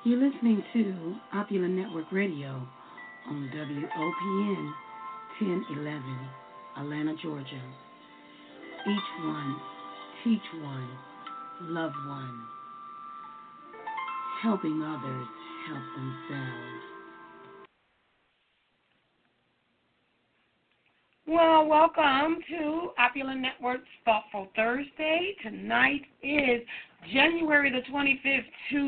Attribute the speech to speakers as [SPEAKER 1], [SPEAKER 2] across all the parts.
[SPEAKER 1] You're listening to Opulent Network Radio on WOPN 1011, Atlanta, Georgia. Each one, teach one, love one, helping others help themselves. Well, welcome to Opulent Network's Thoughtful Thursday. Tonight is January the 25th,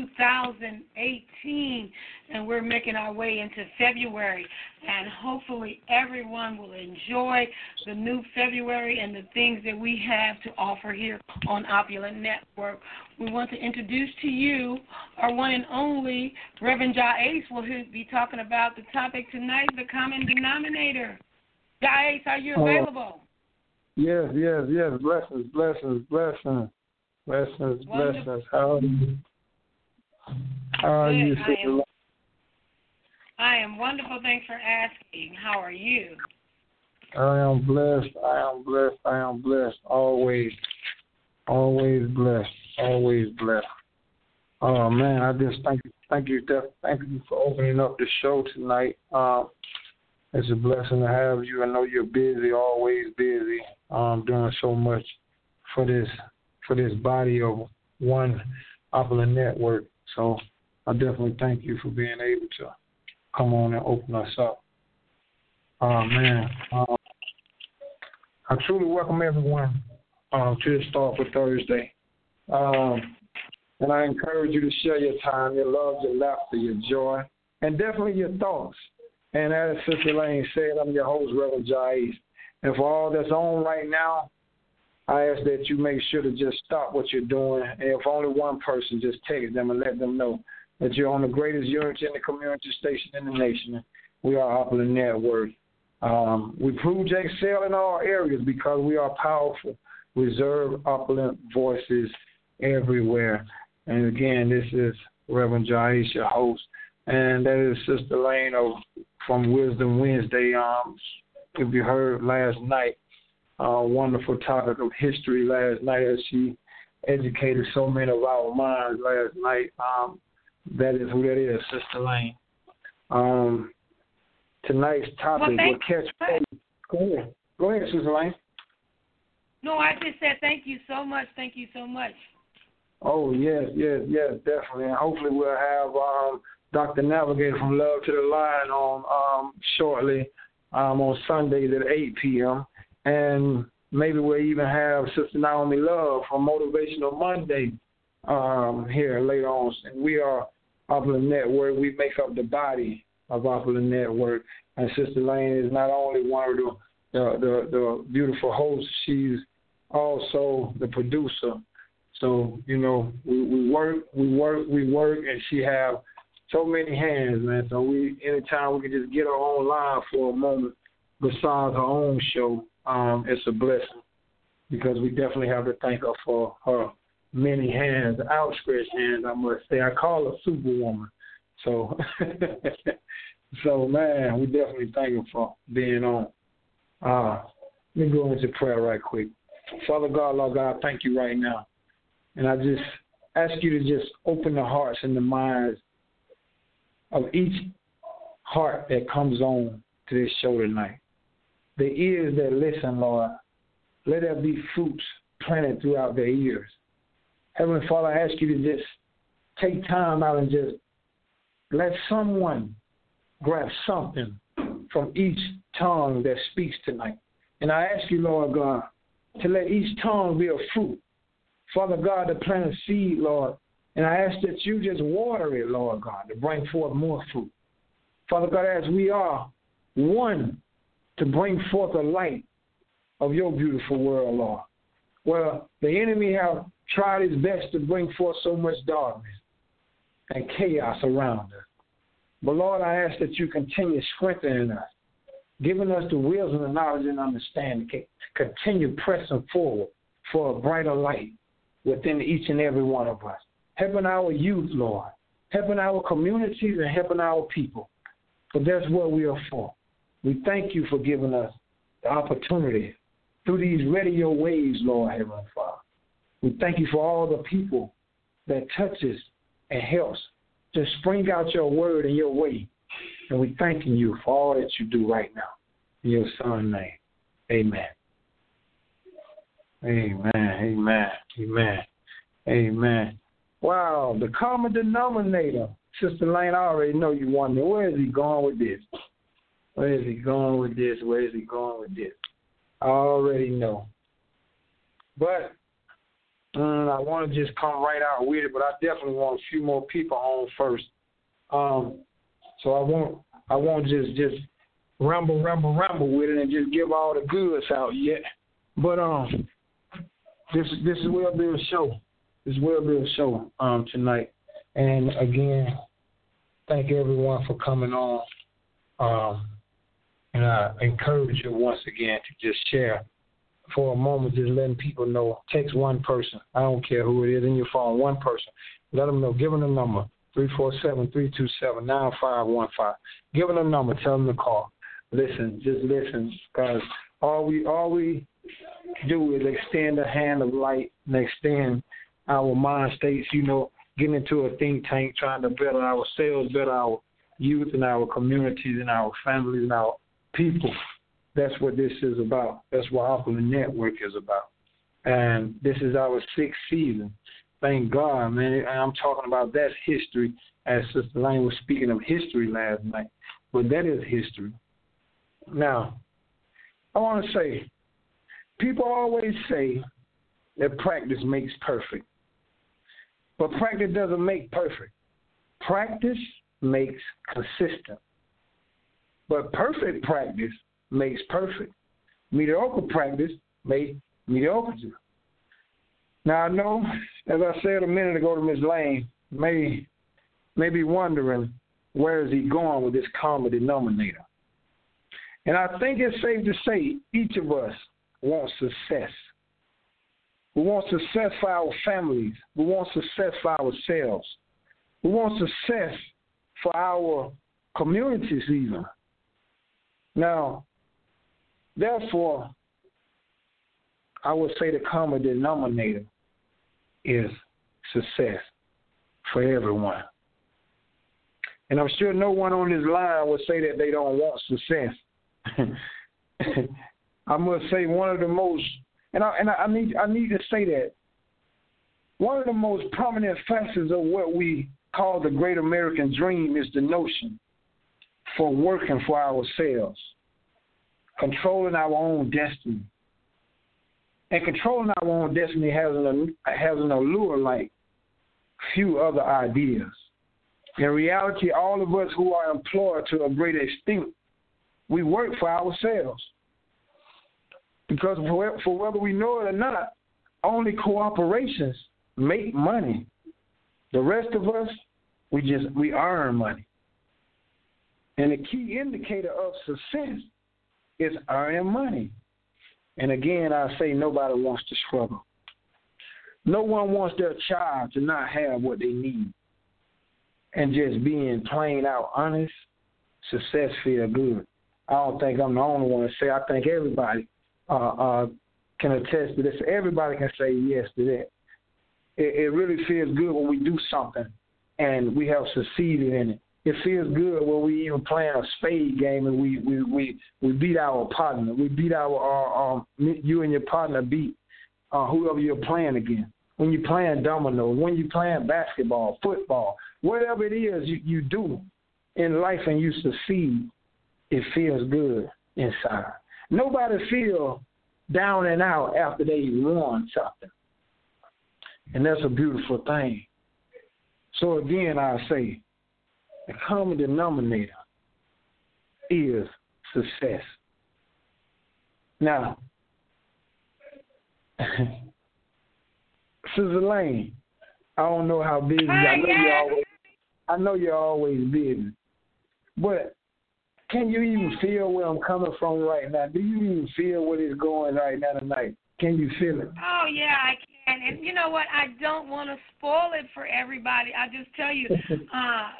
[SPEAKER 1] 2018, and we're making our way into February. And hopefully everyone will enjoy the new February and the things that we have to offer here on Opulent Network. We want to introduce to you our one and only Reverend Jah Ace, will be talking about the topic tonight, the common denominator. Guys, are you available?
[SPEAKER 2] Yes. Blessings. How are you?
[SPEAKER 1] I am wonderful. Thanks for asking. How are you?
[SPEAKER 2] I am blessed. Always blessed. Oh man, I just thank you for opening up the show tonight. It's a blessing to have you. I know you're busy, always busy, doing so much for this body of one Opulent Network. So I definitely thank you for being able to come on and open us up. Man, I truly welcome everyone to this Thoughtful Thursday. And I encourage you to share your time, your love, your laughter, your joy, and definitely your thoughts. And as Sister Lane said, I'm your host, Reverend Jah Ace. And for all that's on right now, I ask that you make sure to just stop what you're doing. And if only one person, just text them and let them know that you're on the greatest unity in the community station in the nation. We are Opulent Network. We prove to excel in all areas because we are powerful, reserved, opulent voices everywhere. And again, this is Reverend Jah Ace, your host. And that is Sister Lane from Wisdom Wednesday. If you heard last night, wonderful topic of history last night as she educated so many of our minds last night. That is who that is, Sister Lane. Tonight's topic will catch. Go ahead, Sister Lane.
[SPEAKER 1] No, I just said thank you so much.
[SPEAKER 2] Oh, yes, definitely. And hopefully we'll have Dr. Navigator from Love to the Line on shortly on Sundays at 8 p.m. And maybe we'll even have Sister Naomi Love from Motivational Monday here later on. And we are Opulent Network. We make up the body of Opulent Network. And Sister Lane is not only one of the beautiful hosts, she's also the producer. So, you know, we work, and she have so many hands, man. So anytime we can just get her online for a moment besides her own show, it's a blessing because we definitely have to thank her for her many hands, outstretched hands, I must say. I call her Superwoman. So, man, we definitely thank her for being on. Let me go into prayer right quick. Father God, Lord God, thank you right now. And I just ask you to just open the hearts and the minds of each heart that comes on to this show tonight. The ears that listen, Lord, let there be fruits planted throughout their ears. Heavenly Father, I ask you to just take time out and just let someone grab something from each tongue that speaks tonight. And I ask you, Lord God, to let each tongue be a fruit. Father God, to plant a seed, Lord, and I ask that you just water it, Lord God, to bring forth more fruit. Father God, as we are one to bring forth a light of your beautiful world, Lord, where the enemy have tried his best to bring forth so much darkness and chaos around us. But, Lord, I ask that you continue strengthening us, giving us the wisdom and knowledge and understanding to continue pressing forward for a brighter light within each and every one of us. Helping our youth, Lord. Helping our communities and helping our people. For that's what we are for. We thank you for giving us the opportunity through these radio waves, Lord Heavenly Father. We thank you for all the people that touches and helps just bring out your word and your way. And we're thanking you for all that you do right now. In your son's name, amen. Amen, amen, amen, amen. Wow, the common denominator. Sister Lane, I already know you wonder, where is he going with this? Where is he going with this? Where is he going with this? I already know. But I want to just come right out with it, but I definitely want a few more people on first. So I won't just ramble with it and just give all the goods out yet. But this will be a show. This will be a show tonight. And again, thank everyone for coming on. And I encourage you once again to just share for a moment, just letting people know. Text one person. I don't care who it is in your phone, one person. Let them know. Give them the number, 347-327-9515. Give them the number. Tell them to call. Listen, just listen, because all we do is extend a hand of light and extend our mind states, getting into a think tank, trying to better ourselves, better our youth and our communities and our families and our people. That's what this is about. That's what Opulent Network is about. And this is our 6th season. Thank God, man. And I'm talking about that's history, as Sister Lane was speaking of history last night. But that is history. Now, I want to say, people always say that practice makes perfect. But practice doesn't make perfect. Practice makes consistent. But perfect practice makes perfect. Mediocre practice makes mediocre. Now, I know, as I said a minute ago to Ms. Lane, may be wondering, where is he going with this common denominator? And I think it's safe to say each of us wants success. We want success for our families. We want success for ourselves. We want success for our communities even. Now, therefore, I would say the common denominator is success for everyone. And I'm sure no one on this line would say that they don't want success. I must say one of the most, and I need to say that one of the most prominent facets of what we call the great American dream is the notion for working for ourselves, controlling our own destiny. And controlling our own destiny has an allure like few other ideas. In reality, all of us who are employed to a great extent, we work for ourselves. Because for whether we know it or not, only corporations make money. The rest of us, we earn money. And the key indicator of success is earning money. And again, I say nobody wants to struggle. No one wants their child to not have what they need. And just being plain out honest, success feel good. I don't think I'm the only one to say. I think everybody can attest to this. Everybody can say yes to that. It really feels good when we do something and we have succeeded in it. It feels good when we even play a spade game and we beat our partner. We beat you and your partner beat whoever you're playing against. When you're playing dominoes, when you're playing basketball, football, whatever it is you do in life and you succeed, it feels good inside. Nobody feels down and out after they won something. And that's a beautiful thing. So again, I say, the common denominator is success. Now, Sister Lane, I don't know how busy. I know you're always busy, but can you even feel where I'm coming from right now? Do you even feel what is going right now tonight? Can you feel it?
[SPEAKER 1] Oh, yeah, I can. And you know what? I don't want to spoil it for everybody. I just tell you,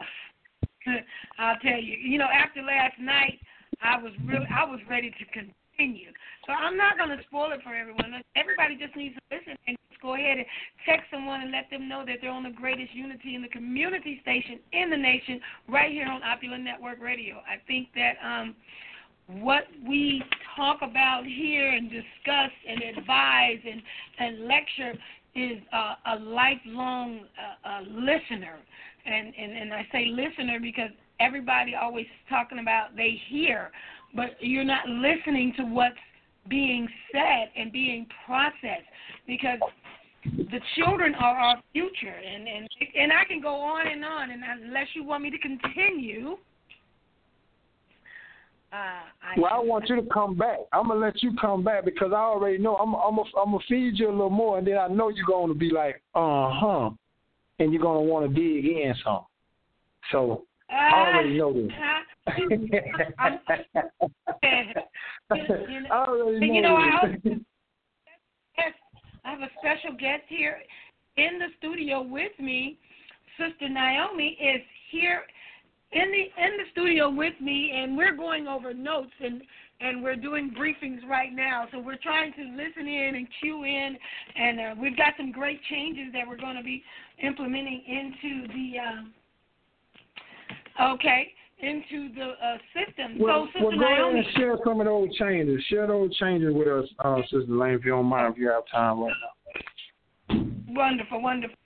[SPEAKER 1] I'll tell you. After last night, I was ready to continue. So I'm not going to spoil it for everyone. Everybody just needs to listen and just go ahead and text someone and let them know that they're on the greatest unity in the community station in the nation right here on Opulent Network Radio. I think that what we talk about here and discuss and advise and lecture is a lifelong listener. And I say listener because everybody always talking about they hear, but you're not listening to what's being said and being processed, because the children are our future. And I can go on, and unless you want me to continue.
[SPEAKER 2] I want you to come back. I'm gonna let you come back because I already know. I'm gonna feed you a little more, and then I know you're gonna be like, and you're gonna want to dig in some. So I already know this. I already know this.
[SPEAKER 1] I have a special guest here in the studio with me. Sister Naomi is here in the studio with me, and we're going over notes and we're doing briefings right now. So we're trying to listen in and cue in, and we've got some great changes that we're going to be implementing into the system.
[SPEAKER 2] Well,
[SPEAKER 1] so, Sister
[SPEAKER 2] go ahead
[SPEAKER 1] Naomi,
[SPEAKER 2] and share some of those changes. Share those changes with us, Sister Lane, if you don't mind, if you have time right now.
[SPEAKER 1] Wonderful.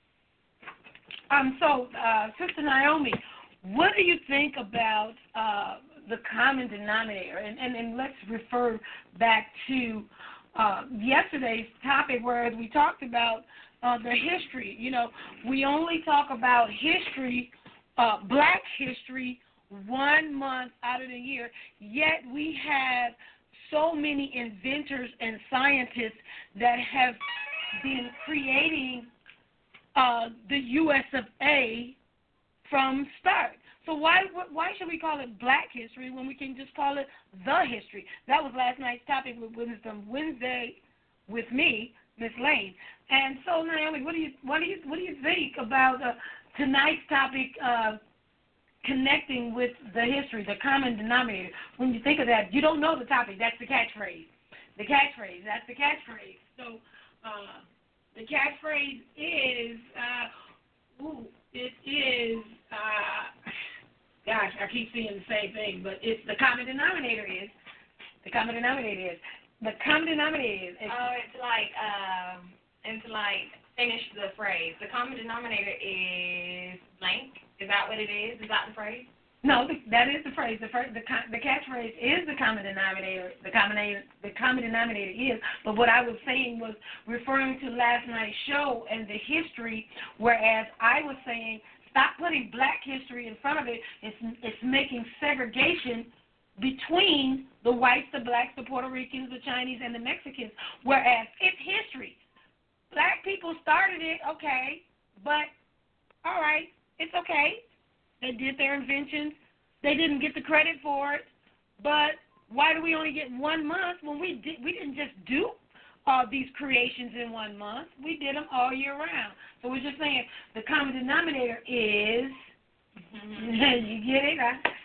[SPEAKER 1] Sister Naomi, what do you think about the common denominator? And let's refer back to yesterday's topic, where we talked about the history. You know, we only talk about history, Black history, 1 month out of the year, yet we have so many inventors and scientists that have been creating the U.S. of A from start. So why should we call it Black history when we can just call it the history? That was last night's topic with Wisdom Wednesday with me, Miss Lane. And so, Naomi, what do you think about tonight's topic, connecting with the history, the common denominator? When you think of that, you don't know the topic. That's the catchphrase. That's the catchphrase. So the catchphrase is, gosh, I keep seeing the same thing, but it's the common denominator is. The common denominator is.
[SPEAKER 3] And to finish the phrase, the common denominator is blank. Is that what it is? Is that the phrase?
[SPEAKER 1] No, that is the phrase. The catchphrase is the common denominator. The common denominator is. But what I was saying was referring to last night's show and the history, whereas I was saying stop putting Black history in front of it. It's making segregation between the whites, the blacks, the Puerto Ricans, the Chinese, and the Mexicans, whereas it's history. Black people started it, okay, but all right, it's okay. They did their inventions. They didn't get the credit for it, but why do we only get 1 month when we didn't just do all these creations in 1 month? We did them all year round. So we're just saying the common denominator is, you get it?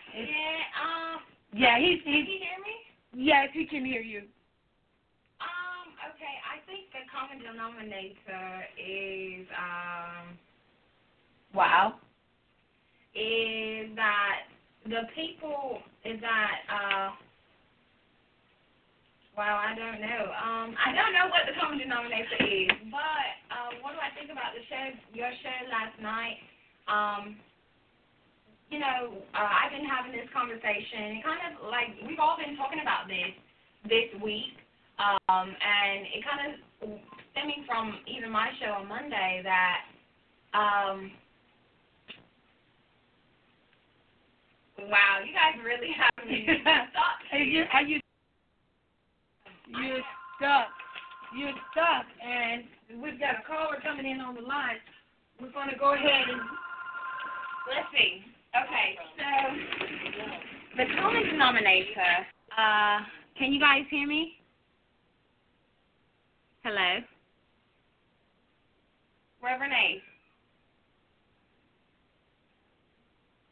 [SPEAKER 1] Yeah, he's.
[SPEAKER 3] Can you hear me?
[SPEAKER 1] Yes, he can hear you.
[SPEAKER 3] Okay, I think the common denominator is, is that the people, I don't know. I don't know what the common denominator is, but what do I think about your show last night? I've been having this conversation, kind of like we've all been talking about this week, and it kind of stemming from even my show on Monday that, wow, you guys really have me stuck.
[SPEAKER 1] You're stuck. You're stuck, and we've got a caller coming in on the line. We're going to go ahead and
[SPEAKER 3] let's see. Okay, so the common denominator, can you guys hear me? Hello? Reverend Ace.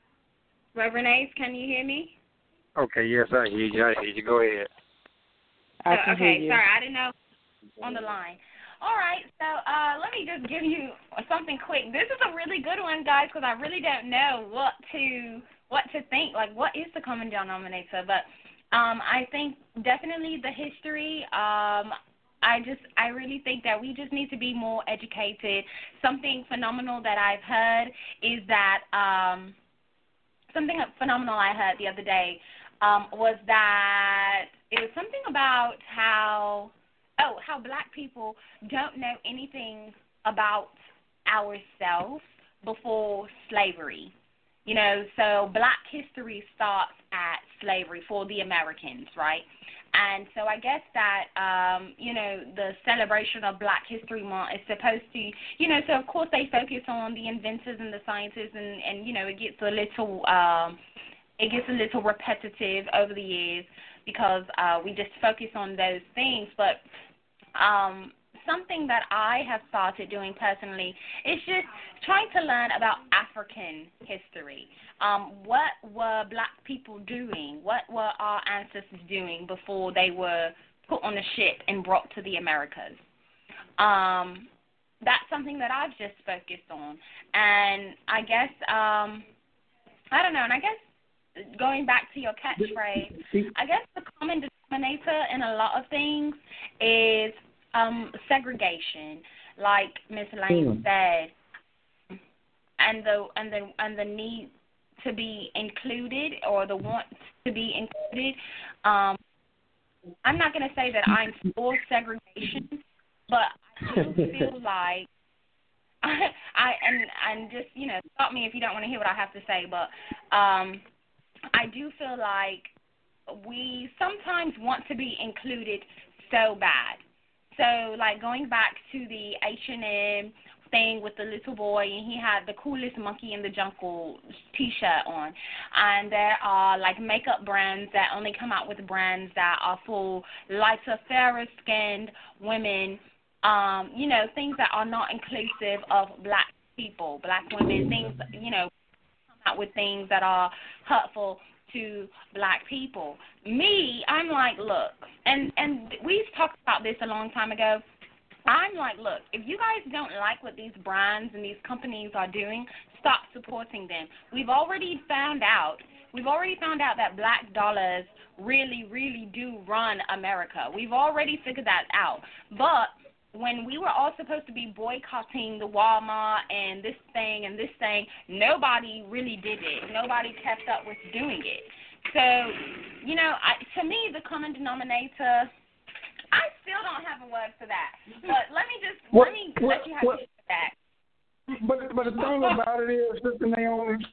[SPEAKER 3] Reverend Ace, can you hear me?
[SPEAKER 2] Okay, yes, I hear you. Go ahead.
[SPEAKER 4] I can hear you.
[SPEAKER 3] Sorry, I didn't know on the line. All right, so let me just give you something quick. This is a really good one, guys, because I really don't know what to think. Like, what is the common denominator? But I think definitely the history. I really think that we just need to be more educated. Something phenomenal that I've heard is that something phenomenal I heard the other day was that it was something about how black people don't know anything about ourselves before slavery. You know, so black history starts at slavery for the Americans, right? And so I guess that, the celebration of Black History Month is supposed to, so of course they focus on the inventors and the scientists and it gets a little repetitive over the years because we just focus on those things. But something that I have started doing personally is just trying to learn about African history. What were black people doing? What were our ancestors doing before they were put on a ship and brought to the Americas? That's something that I've just focused on. And I guess, I don't know, and I guess going back to your catchphrase, I guess the common denominator in a lot of things is segregation, like Ms. Lane said, and the need to be included or the want to be included. I'm not going to say that I'm for segregation, but I do feel like and just stop me if you don't want to hear what I have to say, but I do feel like we sometimes want to be included so bad. So, like, going back to the H&M thing with the little boy, and he had the coolest monkey in the jungle T-shirt on. And there are, like, makeup brands that only come out with brands that are for lighter, fairer-skinned women, things that are not inclusive of black people, black women, things, come out with things that are hurtful to black people. Me, I'm like, look, and we've talked about this a long time ago. I'm like, look, if you guys don't like what these brands and these companies are doing, stop supporting them. We've already found out that black dollars really, really do run America. We've already figured that out. But when we were all supposed to be boycotting the Walmart and this thing, nobody really did it. Nobody kept up with doing it. So, to me, the common denominator, I still don't have a word for that. But let me let you have that.
[SPEAKER 2] But the thing about it is, Sister Naomi,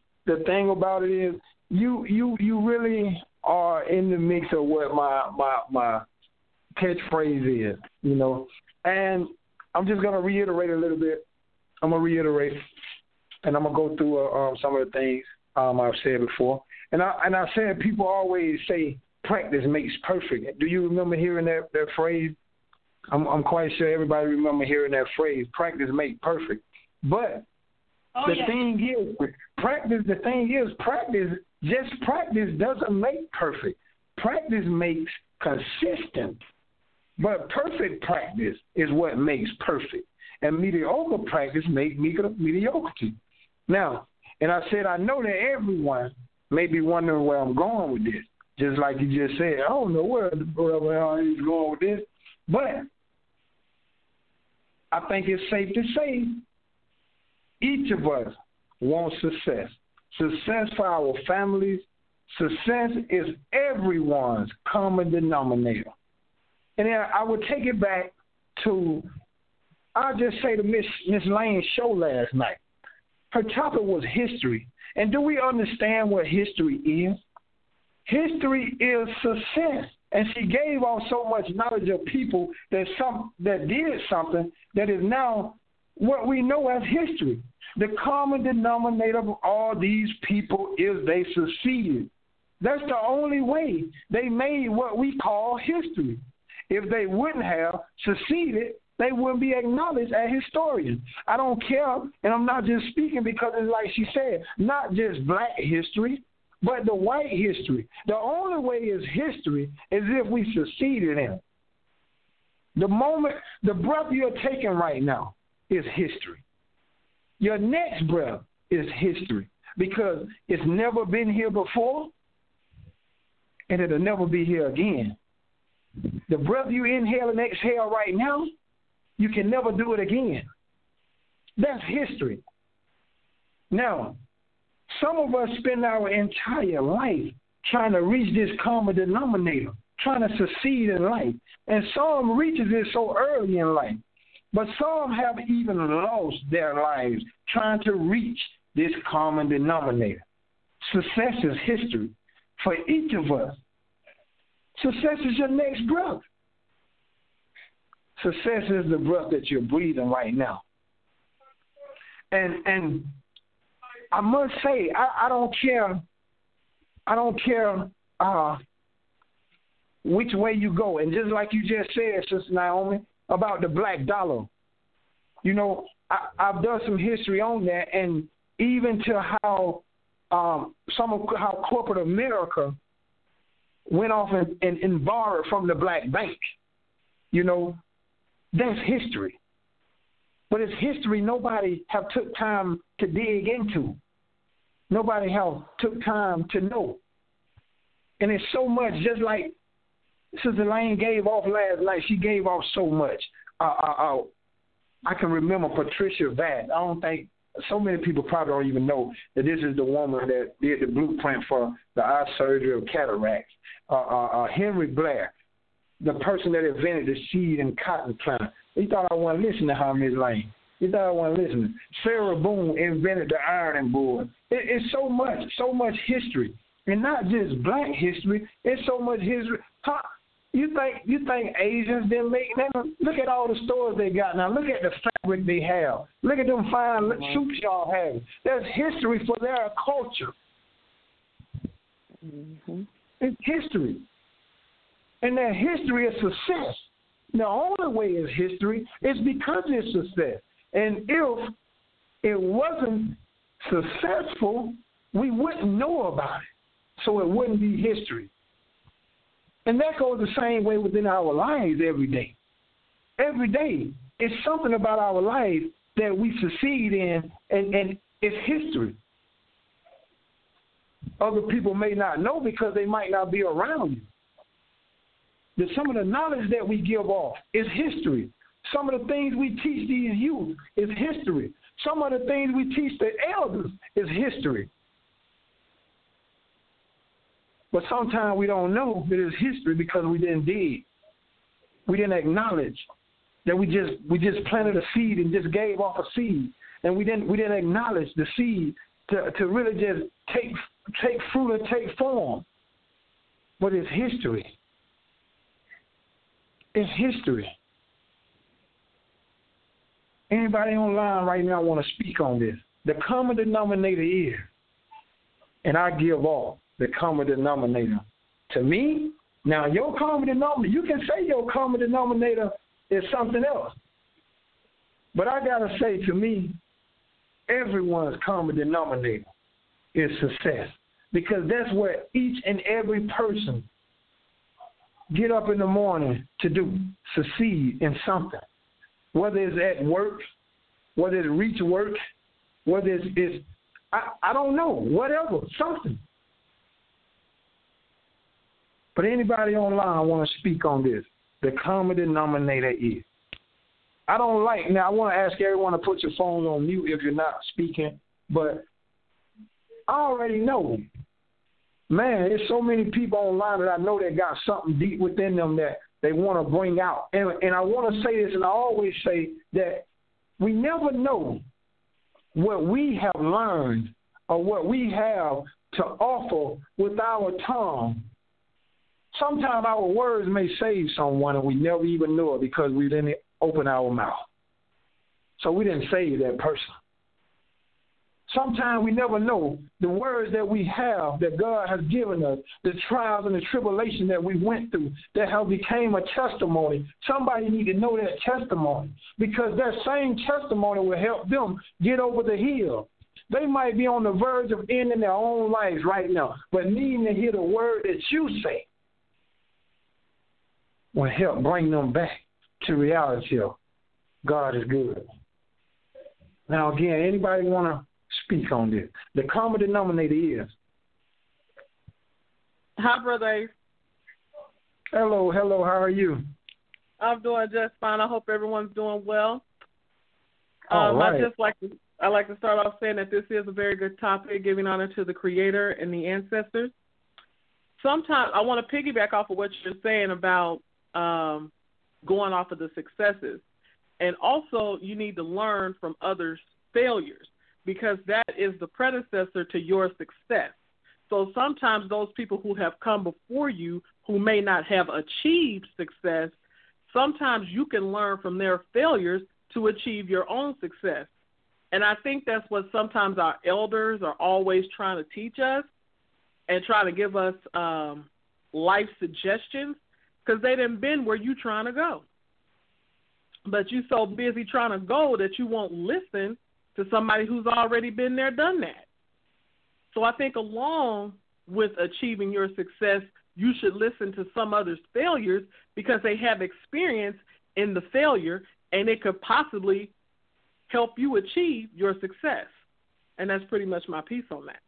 [SPEAKER 2] you really are in the mix of what my catchphrase is, And I'm just going to reiterate a little bit. And I'm going to go through some of the things I've said before. And I said people always say practice makes perfect. Do you remember hearing that phrase? I'm quite sure everybody remember hearing that phrase, practice makes perfect. But the thing is, practice doesn't make perfect. Practice makes consistent. But perfect practice is what makes perfect. And mediocre practice makes mediocrity. Now, and I said I know that everyone may be wondering where I'm going with this. Just like you just said, I don't know where he's going with this. But I think it's safe to say each of us wants success. Success for our families. Success is everyone's common denominator. And then I would take it back to, I'll just say to Miss Lane's show last night. Her topic was history. And do we understand what history is? History is success. And she gave off so much knowledge of people that did something that is now what we know as history. The common denominator of all these people is they succeeded. That's the only way they made what we call history. If they wouldn't have succeeded, they wouldn't be acknowledged as historians. I don't care, and I'm not just speaking because it's like she said, not just black history, but the white history. The only way is history is if we succeeded in it. The breath you're taking right now is history. Your next breath is history because it's never been here before and it'll never be here again. The breath you inhale and exhale right now, you can never do it again. That's history. Now, some of us spend our entire life trying to reach this common denominator, trying to succeed in life. And some reaches it so early in life. But some have even lost their lives trying to reach this common denominator. Success is history for each of us. Success is your next breath. Success is the breath that you're breathing right now. And I must say, I don't care which way you go. And just like you just said, Sister Naomi, about the black dollar, you know, I've done some history on that, and even to how how corporate America went off and borrowed from the black bank. You know, that's history. But it's history nobody have took time to dig into. Nobody have took time to know. And it's so much, just like Sister Lane gave off last night. She gave off so much. I can remember Patricia Vatt. I don't think so many people probably don't even know that this is the woman that did the blueprint for the eye surgery of cataracts. Henry Blair, the person that invented the seed and cotton plant. He thought I wasn't listening to her, Ms. Lane. He thought I wasn't listening. Sarah Boone invented the ironing board. It's so much history. And not just black history, it's so much history. You think Asians didn't make them? Look at all the stores they got now. Look at the fabric they have. Look at them fine suits y'all have. There's history for their culture. Mm-hmm. It's history. And that history is success. The only way it's history is because it's success. And if it wasn't successful, we wouldn't know about it. So it wouldn't be history. And that goes the same way within our lives every day. Every day, it's something about our life that we succeed in, and it's history. Other people may not know because they might not be around you. That some of the knowledge that we give off is history. Some of the things we teach these youth is history. Some of the things we teach the elders is history. But sometimes we don't know that it's history because we didn't dig. We didn't acknowledge that we just planted a seed and just gave off a seed, and we didn't acknowledge the seed to really just take fruit and take form. But it's history. It's history. Anybody online right now want to speak on this? The common denominator is, and I give all. The common denominator. To me, now your common denominator, you can say your common denominator is something else. But I got to say, to me, everyone's common denominator is success. Because that's what each and every person get up in the morning to do, succeed in something. Whether it's at work, whether it's reach work, whether it's I don't know, whatever, something. But anybody online want to speak on this? The common denominator is. I want to ask everyone to put your phones on mute if you're not speaking, but I already know. Man, there's so many people online that I know that got something deep within them that they want to bring out. And I want to say this, and I always say that we never know what we have learned or what we have to offer with our tongue. Sometimes our words may save someone and we never even know it because we didn't open our mouth. So we didn't save that person. Sometimes we never know the words that we have that God has given us, the trials and the tribulation that we went through that have became a testimony. Somebody need to know that testimony because that same testimony will help them get over the hill. They might be on the verge of ending their own lives right now, but needing to hear the word that you say will help bring them back to reality of God is good. Now, again, anybody want to speak on this? The common denominator is.
[SPEAKER 4] Hi, Brother Ace.
[SPEAKER 2] Hello, how are you?
[SPEAKER 4] I'm doing just fine. I hope everyone's doing well.
[SPEAKER 2] All right.
[SPEAKER 4] I like to start off saying that this is a very good topic, giving honor to the Creator and the ancestors. Sometimes I want to piggyback off of what you're saying about going off of the successes. And also, you need to learn from others' failures because that is the predecessor to your success. So sometimes those people who have come before you who may not have achieved success, sometimes you can learn from their failures to achieve your own success. And I think that's what sometimes our elders are always trying to teach us and trying to give us life suggestions because they done been where you trying to go. But you're so busy trying to go that you won't listen to somebody who's already been there, done that. So I think along with achieving your success, you should listen to some others' failures because they have experience in the failure and it could possibly help you achieve your success. And that's pretty much my piece on that.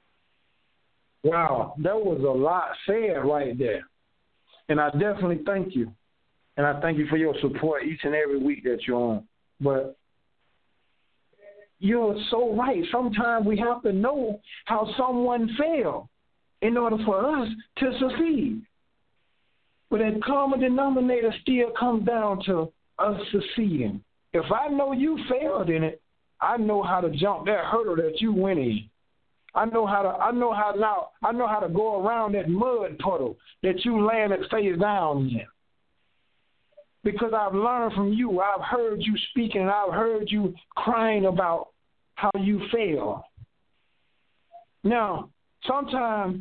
[SPEAKER 2] Wow, that was a lot said right there. And I definitely thank you. And I thank you for your support each and every week that you're on. But you're so right. Sometimes we have to know how someone failed in order for us to succeed. But that common denominator still comes down to us succeeding. If I know you failed in it, I know how to jump that hurdle that you went in. I know how to go around that mud puddle that you landed face down in. Because I've learned from you. I've heard you speaking, and I've heard you crying about how you fail. Now, sometimes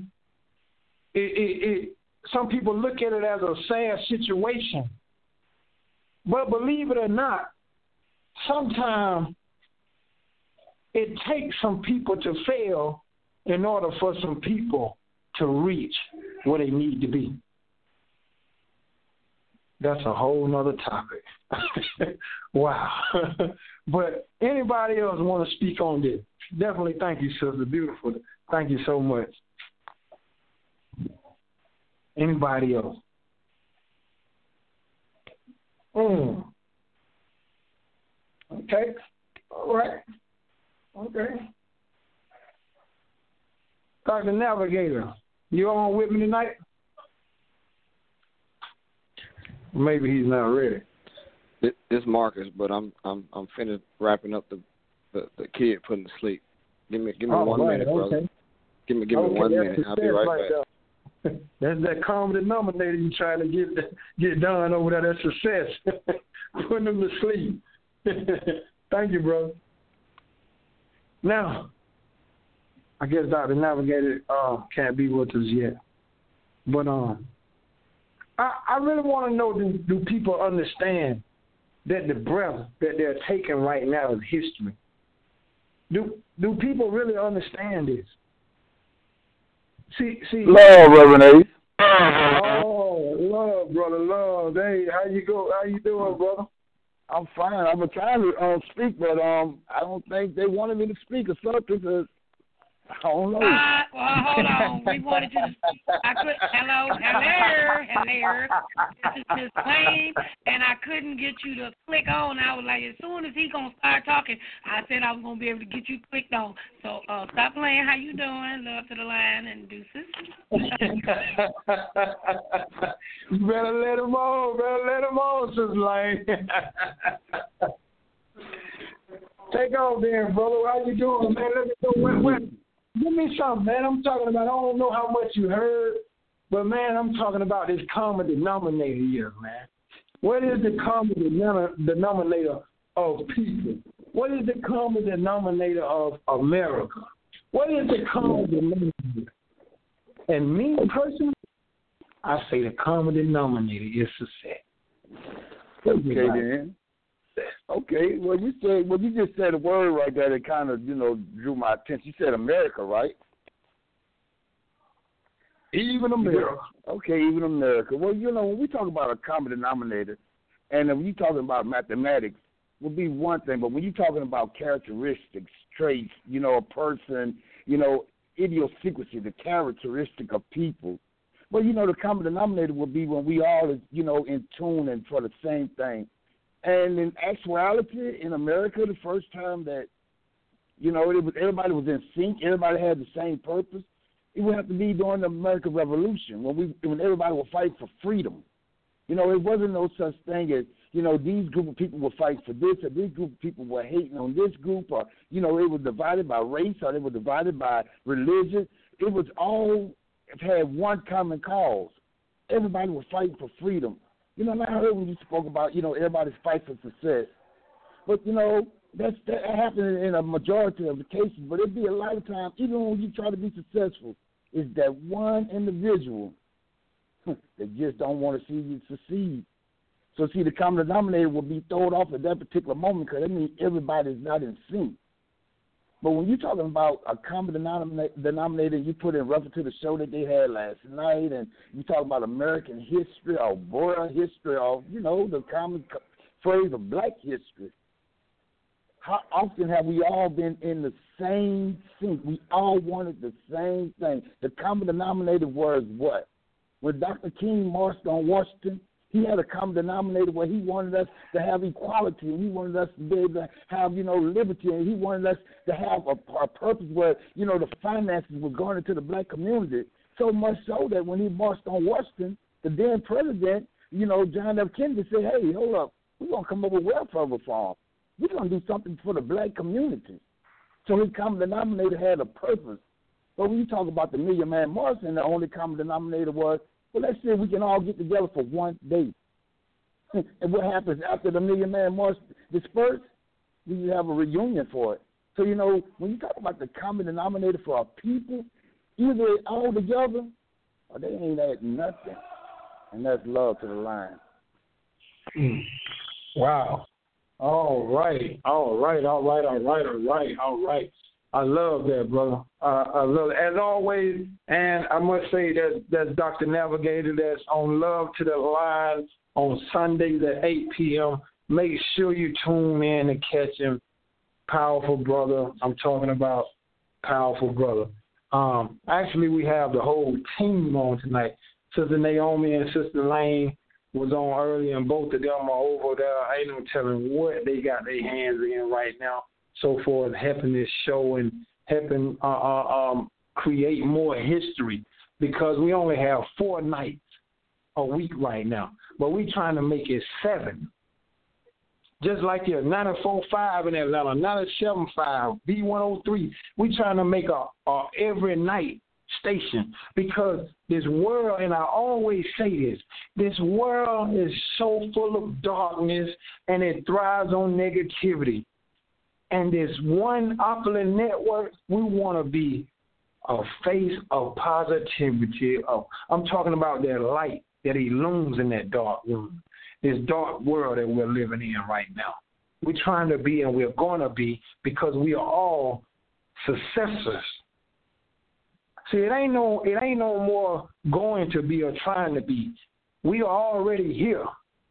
[SPEAKER 2] some people look at it as a sad situation. But believe it or not, sometimes it takes some people to fail in order for some people to reach where they need to be. That's a whole nother topic. Wow. But anybody else want to speak on this? Definitely thank you, Sister Beautiful. Thank you so much. Anybody else? Okay. All right. Okay. Dr. Navigator, you on with me tonight? Maybe he's not ready.
[SPEAKER 5] It's Marcus, but I'm finished wrapping up the kid putting to sleep. Give me 1 minute, brother.
[SPEAKER 2] Okay.
[SPEAKER 5] Give me 1 minute. I'll be right back.
[SPEAKER 2] That's that common denominator you trying to get done over there. That's success. Putting them to sleep. Thank you, brother. Now, I guess Dr. Navigator can't be with us yet. But I really want to know, do people understand that the breath that they're taking right now is history? Do people really understand this? See.
[SPEAKER 6] Love, Reverend Ace.
[SPEAKER 2] Oh, love, brother, love. Hey, how you doing, brother?
[SPEAKER 6] I'm fine. I've been trying to speak, but I don't think they wanted me to speak or something. Cause I don't know.
[SPEAKER 1] Well, hold on. We wanted you to speak. Hello. This is Miss Wayne, and I couldn't get you to click on. I was like, as soon as he gonna start talking, I said I was gonna be able to get you clicked on. So stop playing. How you doing? Love to the line and deuces.
[SPEAKER 2] Better let him on, Sister Lane. Take off there, brother. How you doing, man? Let me know give me something, man. I'm talking about, I don't know how much you heard, but, man, I'm talking about this common denominator here, man. What is the common denominator of people? What is the common denominator of America? What is the common denominator? And me, personally, I say the common denominator is success.
[SPEAKER 6] Okay, then. Okay, well, you just said a word right there that kind of, drew my attention. You said America, right?
[SPEAKER 2] Even America.
[SPEAKER 6] Okay, even America. Well, when we talk about a common denominator, And when you're talking about mathematics, would be one thing, but when you're talking about characteristics, traits, a person, idiosyncrasy, the characteristic of people, well, the common denominator would be when we all, in tune and for the same thing. And in actuality, in America, the first time that, everybody was in sync, everybody had the same purpose, it would have to be during the American Revolution when everybody would fight for freedom. It wasn't no such thing as, these group of people were fighting for this, or this group of people were hating on this group, or, it was divided by race, or they were divided by religion. It was all had one common cause. Everybody was fighting for freedom. I heard when you spoke about, everybody's fight for success. But, that happens in a majority of the cases, but it'd be a lot of times, even when you try to be successful, is that one individual that just don't want to see you succeed. So, see, the common denominator will be thrown off at that particular moment because that means everybody's not in sync. But when you're talking about a common denominator, you put in reference to the show that they had last night, and you talk about American history or world history or, the common phrase of black history. How often have we all been in the same sync? We all wanted the same thing. The common denominator was what? When Dr. King marched on Washington, he had a common denominator where he wanted us to have equality, and he wanted us to be able to have, liberty, and he wanted us to have a purpose where, the finances were going into the black community. So much so that when he marched on Washington, the then president, John F. Kennedy said, hey, hold up, we're going to come up with welfare reform. We're going to do something for the black community. So his common denominator had a purpose. But when you talk about the Million Man March, and the only common denominator was, well, let's say we can all get together for one day. And what happens after the Million Man March dispersed? We have a reunion for it. So, when you talk about the common denominator for our people, either all together or they ain't adding nothing. And that's love to the line.
[SPEAKER 2] Wow. All right. I love that, brother. I love it. As always, and I must say that's Dr. Navigator that's on Love to the Line on Sundays at 8 p.m. Make sure you tune in and catch him. Powerful brother. I'm talking about powerful brother. Actually, we have the whole team on tonight. Sister Naomi and Sister Lane was on early, and both of them are over there. Ain't no telling what they got their hands in right now. So far as helping this show and helping create more history, because we only have 4 nights a week right now, but we trying to make it 7. Just like your 94.5 in Atlanta, 97.5, B103, we trying to make a every night station, because this world, and I always say this world is so full of darkness and it thrives on negativity. And this one Opulent Network, we want to be a face of positivity. I'm talking about that light that illumes in that dark room, this dark world that we're living in right now. We're trying to be, and we're going to be, because we are all successors. See, it ain't no more going to be or trying to be. We are already here.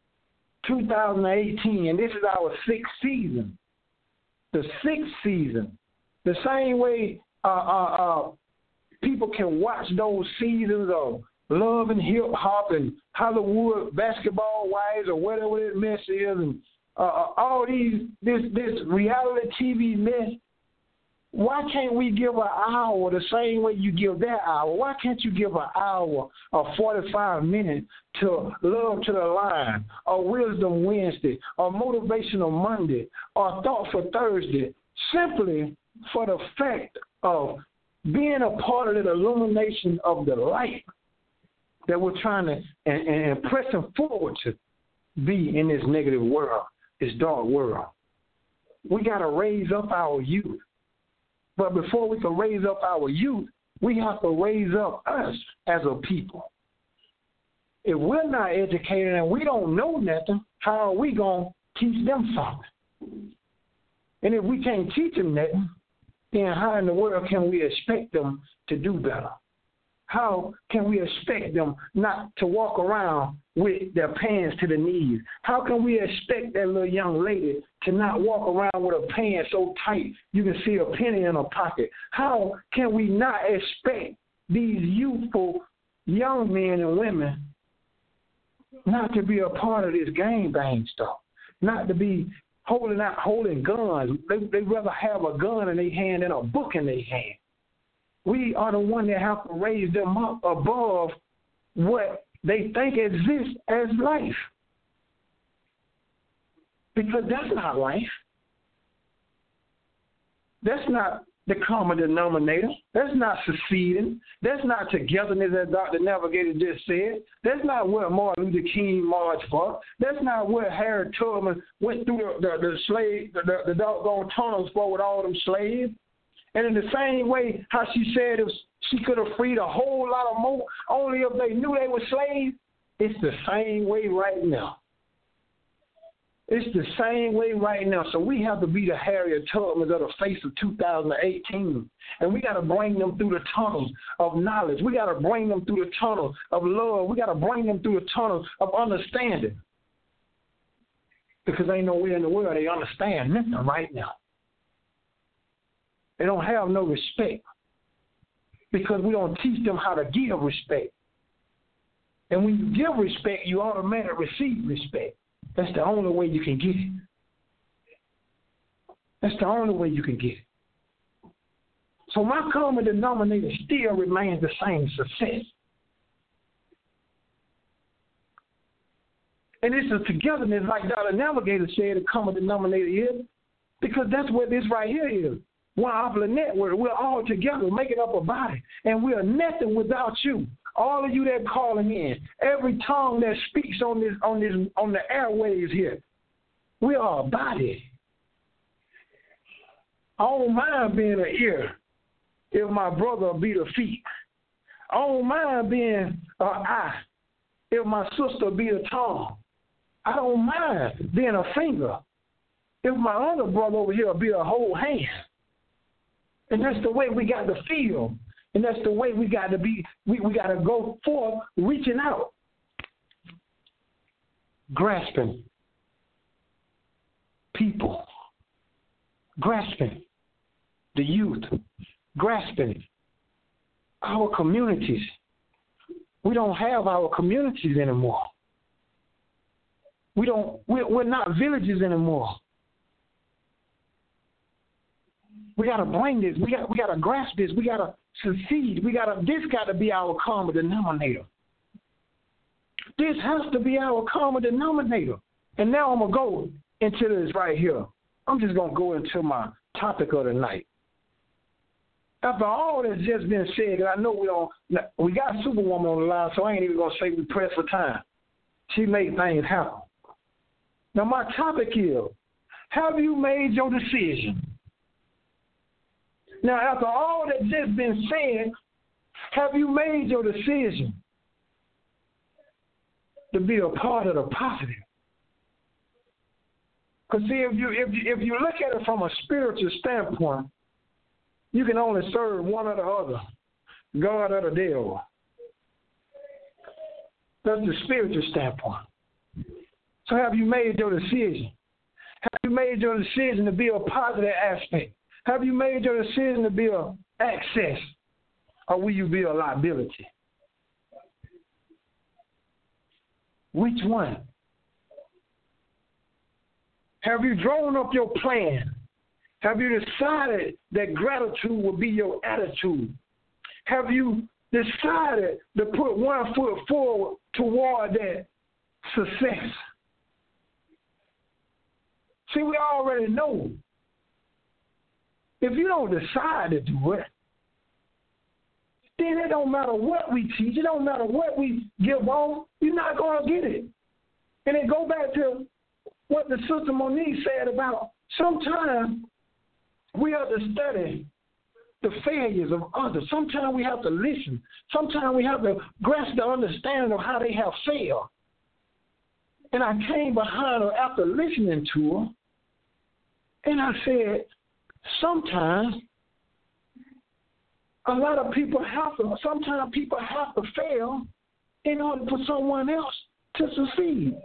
[SPEAKER 2] 2018, and this is our 6th season. The 6th season. The same way people can watch those seasons of Love and Hip Hop and Hollywood Basketball Wives or whatever that mess is, and all this reality TV mess. Why can't we give an hour the same way you give that hour? Why can't you give an hour or 45 minutes to Love to the Line or Wisdom Wednesday or Motivational Monday or Thoughtful Thursday, simply for the fact of being a part of the illumination of the light that we're trying to and pressing forward to be in this negative world, this dark world. We got to raise up our youth. But before we can raise up our youth, we have to raise up us as a people. If we're not educated and we don't know nothing, how are we going to teach them something? And if we can't teach them nothing, then how in the world can we expect them to do better? how can we expect them not to walk around with their pants to the knees? How can we expect that little young lady to not walk around with her pants so tight you can see a penny in her pocket? How can we not expect these youthful young men and women not to be a part of this gangbang stuff, not to be holding guns? They rather have a gun in their hand than a book in their hand. We are the one that have to raise them up above what they think exists as life. Because that's not life. That's not the common denominator. That's not succeeding. That's not togetherness, as Dr. Navigator just said. That's not what Martin Luther King marched for. That's not what Harriet Tubman went through the doggone tunnels for with all them slaves. And in the same way, how she said she could have freed a whole lot of more only if they knew they were slaves, it's the same way right now. It's the same way right now. So we have to be the Harriet Tubmans of the face of 2018. And we got to bring them through the tunnels of knowledge. We got to bring them through the tunnel of love. We got to bring them through the tunnel of understanding. Because ain't nowhere in the world they understand nothing right now. They don't have no respect because we don't teach them how to give respect. And when you give respect, you automatically receive respect. That's the only way you can get it. That's the only way you can get it. So my common denominator still remains the same: success. And it's a togetherness, like Dr. Navigator said, the common denominator is, because that's what this right here is. One Opula Network, we're all together making up a body, and we are nothing without you. All of you that calling in, every tongue that speaks on the airwaves here, we are a body. I don't mind being an ear if my brother be the feet. I don't mind being an eye if my sister be the tongue. I don't mind being a finger if my other brother over here be a whole hand. And that's the way we got to feel. And that's the way we got to be. We got to go forth, reaching out, grasping people, grasping the youth, grasping our communities. We don't have our communities anymore. We're not villages anymore. We got to bring this. We got to grasp this. We got to succeed. This got to be our common denominator. This has to be our common denominator. And now I'm going to go into this right here. I'm just going to go into my topic of the night. After all that's just been said, I know we got Superwoman on the line, so I ain't even going to say we press for time. She made things happen. Now my topic is, have you made your decision? Now, after all that's just been said, have you made your decision to be a part of the positive? Because see, if you look at it from a spiritual standpoint, you can only serve one or the other, God or the devil. That's the spiritual standpoint. So have you made your decision? Have you made your decision to be a positive aspect? Have you made your decision to be an access, or will you be a liability? Which one? Have you drawn up your plan? Have you decided that gratitude will be your attitude? Have you decided to put one foot forward toward that success? See, we already know. If you don't decide to do it, then it don't matter what we teach. It don't matter what we give on. You're not going to get it. And it go back to what the Sister Monique said about sometimes we have to study the failures of others. Sometimes we have to listen. Sometimes we have to grasp the understanding of how they have failed. And I came behind her after listening to her, and I said, sometimes a lot of people sometimes people have to fail in order for someone else to succeed.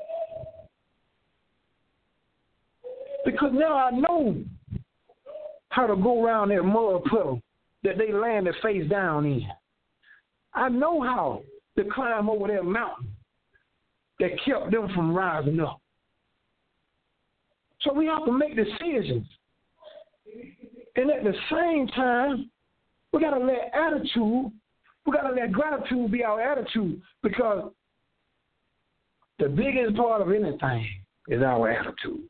[SPEAKER 2] Because now I know how to go around that mud puddle that they landed face down in. I know how to climb over that mountain that kept them from rising up. So we have to make decisions. And at the same time, we got to let gratitude be our attitude, because the biggest part of anything is our attitude.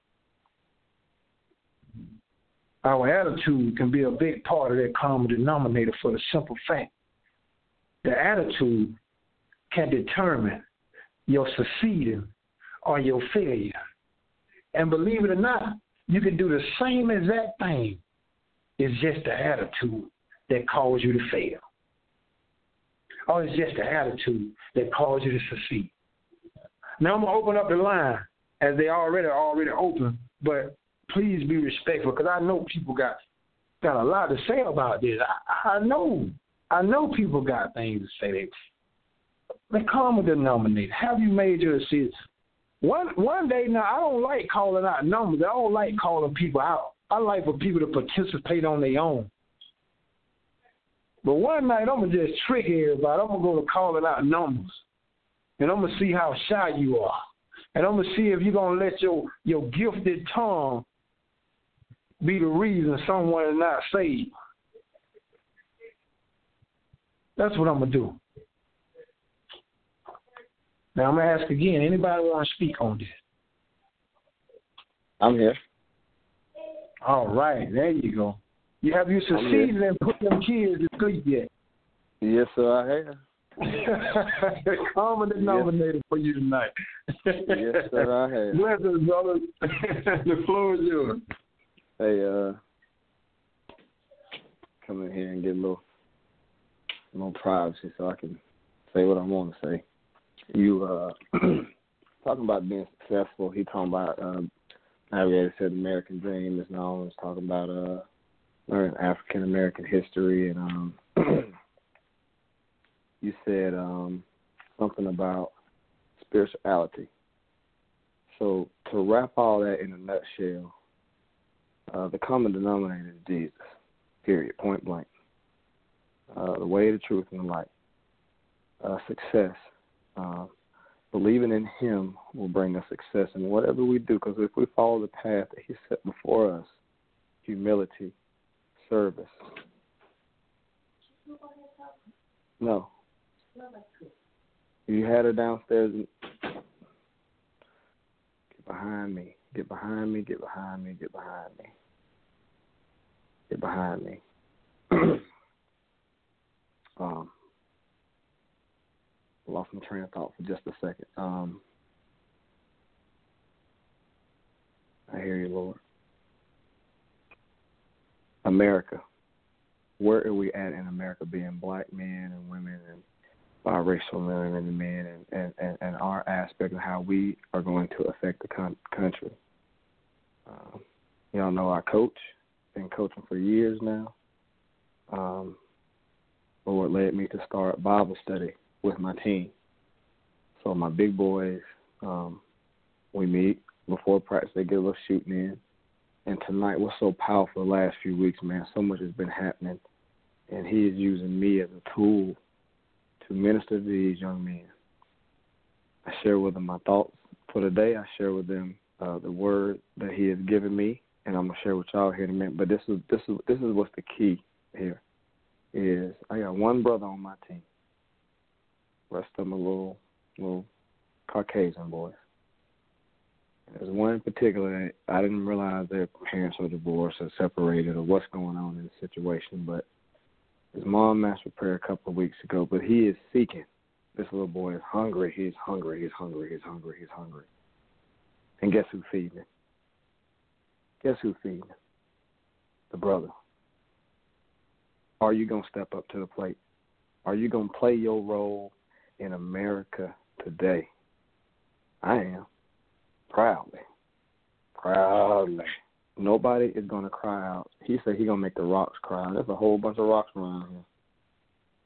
[SPEAKER 2] Our attitude can be a big part of that common denominator for the simple fact the attitude can determine your succeeding or your failure. And believe it or not, you can do the same exact thing. It's just the attitude that caused you to fail. Or it's just the attitude that caused you to succeed. Now I'm going to open up the line as they already open, but please be respectful, because I know people got a lot to say about this. I know people got things to say. The common denominator. Have you made your decision? One day now, I don't like calling out numbers. I don't like calling people out. I like for people to participate on their own. But one night, I'm going to just trick everybody. I'm going to go to calling out numbers. And I'm going to see how shy you are. And I'm going to see if you're going to let your gifted tongue be the reason someone is not saved. That's what I'm going to do. Now, I'm going to ask again, anybody want to speak on this?
[SPEAKER 5] I'm here.
[SPEAKER 2] All right, there you go. Have you succeeded and put them kids to sleep yet?
[SPEAKER 5] Yes, sir, I have.
[SPEAKER 2] The common denominator for you tonight.
[SPEAKER 5] Yes, sir, I have.
[SPEAKER 2] Blessings, brother. The floor is yours.
[SPEAKER 5] Hey, come in here and get a little privacy so I can say what I want to say. You talking about being successful. He talking about Navigator said the American dream is known. He's talking about learning African American history, and you said something about spirituality. So to wrap all that in a nutshell, the common denominator is Jesus. Period. Point blank. The way, the truth, and the light. Success. Believing in Him will bring us success in whatever we do, because if we follow the path that He set before us, humility, service. No. You had her downstairs. Get behind me. Get behind me. Get behind me. Get behind me. Get behind me. Lost my train of thought for just a second. I hear you, Lord. America. Where are we at in America, being black men and women and biracial men and men, and our aspect of how we are going to affect the country? Y'all know I coach. Been coaching for years now. Lord led me to start Bible study with my team. So my big boys, we meet before practice. They get a little shooting in. And tonight was so powerful the last few weeks, man. So much has been happening. And He is using me as a tool to minister to these young men. I share with them my thoughts for the day. I share with them the word that He has given me, and I'm gonna share with y'all here in a minute. But this is what's the key here. Is I got one brother on my team. Rest of them are little Caucasian boys. There's one in particular that I didn't realize their parents were divorced or separated or what's going on in the situation, but his mom asked for prayer a couple of weeks ago, but he is seeking. This little boy is hungry. He's hungry. He's hungry. He's hungry. He's hungry. And guess who feeding him? Guess who feeding him? The brother. Are you going to step up to the plate? Are you going to play your role in America today? I am. Proudly. Nobody is going to cry out. He said he's going to make the rocks cry. There's a whole bunch of rocks around here.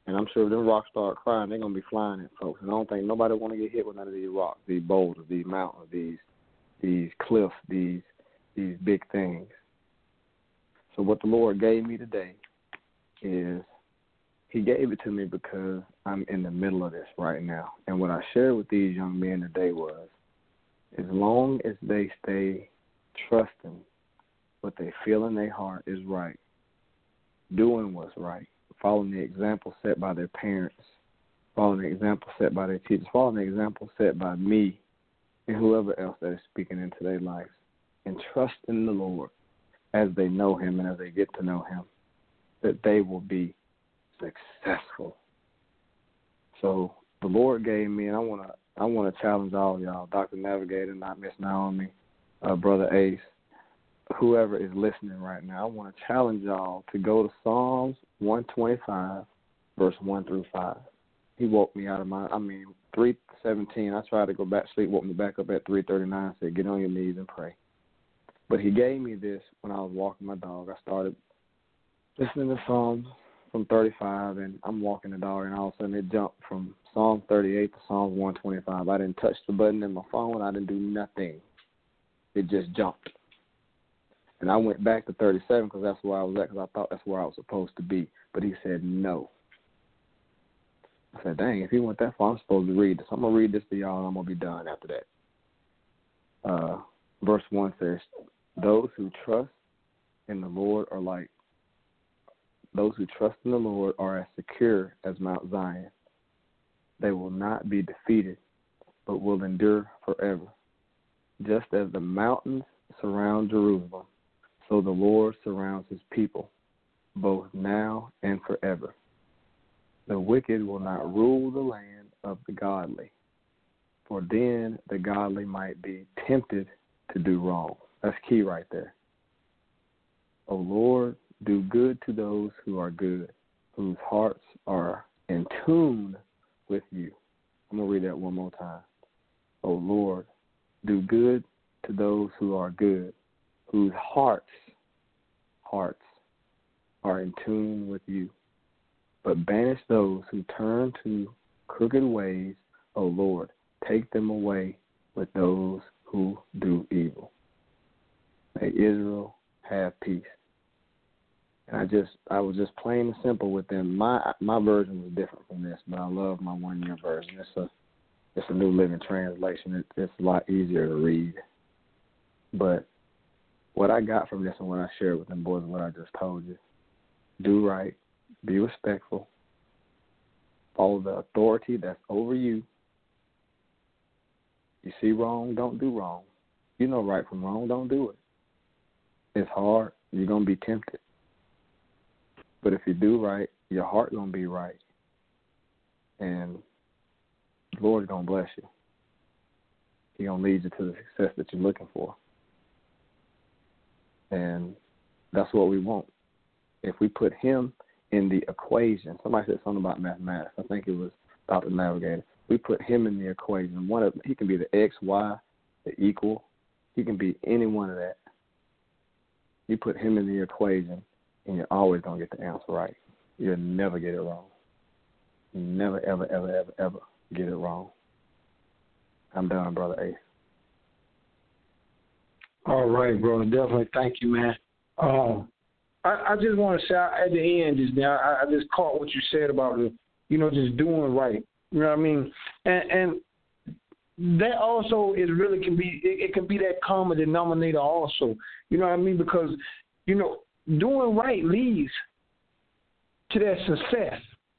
[SPEAKER 5] And I'm sure if them rocks start crying, they're going to be flying at folks. And I don't think nobody want to get hit with none of these rocks, these boulders, these mountains, these cliffs, these big things. So what the Lord gave me today is he gave it to me because I'm in the middle of this right now. And what I shared with these young men today was, as long as they stay trusting what they feel in their heart is right, doing what's right, following the example set by their parents, following the example set by their teachers, following the example set by me and whoever else that is speaking into their lives, and trusting the Lord as they know him and as they get to know him, that they will be successful. So the Lord gave me, and I want to challenge all of y'all, Dr. Navigator, not Miss Naomi, Brother Ace, whoever is listening right now, I want to challenge y'all to go to Psalms 125, verse 1 through 5. He woke me out of 3:17. I tried to go back to sleep, woke me back up at 3:39, said, get on your knees and pray. But he gave me this when I was walking my dog. I started listening to Psalms from 35, and I'm walking the dog, and all of a sudden it jumped from Psalm 38 to Psalm 125. I didn't touch the button in my phone. I didn't do nothing. It just jumped. And I went back to 37 because that's where I was at, because I thought that's where I was supposed to be. But he said no. I said, dang, if he went that far, I'm supposed to read this. I'm going to read this to y'all, and I'm going to be done after that. Verse 1 says, those who trust in the Lord are as secure as Mount Zion. They will not be defeated, but will endure forever. Just as the mountains surround Jerusalem, so the Lord surrounds his people, both now and forever. The wicked will not rule the land of the godly, for then the godly might be tempted to do wrong. That's key right there. O Lord, do good to those who are good, whose hearts are in tune with you. I'm going to read that one more time. O Lord, do good to those who are good, whose hearts are in tune with you. But banish those who turn to crooked ways, O Lord. Take them away with those who do evil. May Israel have peace. And I was just plain and simple with them. My version was different from this, but I love my 1 year version. It's a New Living Translation. It's a lot easier to read. But what I got from this and what I shared with them boys, what I just told you, do right, be respectful, follow the authority that's over you. You see wrong, don't do wrong. You know right from wrong, don't do it. It's hard. You're going to be tempted. But if you do right, your heart going to be right. And the Lord's going to bless you. He's going to lead you to the success that you're looking for. And that's what we want. If we put him in the equation, somebody said something about mathematics. I think it was Dr. Navigator. We put him in the equation. He can be the X, Y, the equal. He can be any one of that. You put him in the equation, and you're always going to get the answer right. You'll never get it wrong. You never, ever, ever, ever, ever get it wrong. I'm done, Brother Ace.
[SPEAKER 2] All right, brother. Definitely. Thank you, man. I just want to say at the end just now, I just caught what you said about just doing right. You know what I mean? And that also it can be that common denominator also. You know what I mean? Because, doing right leads to that success.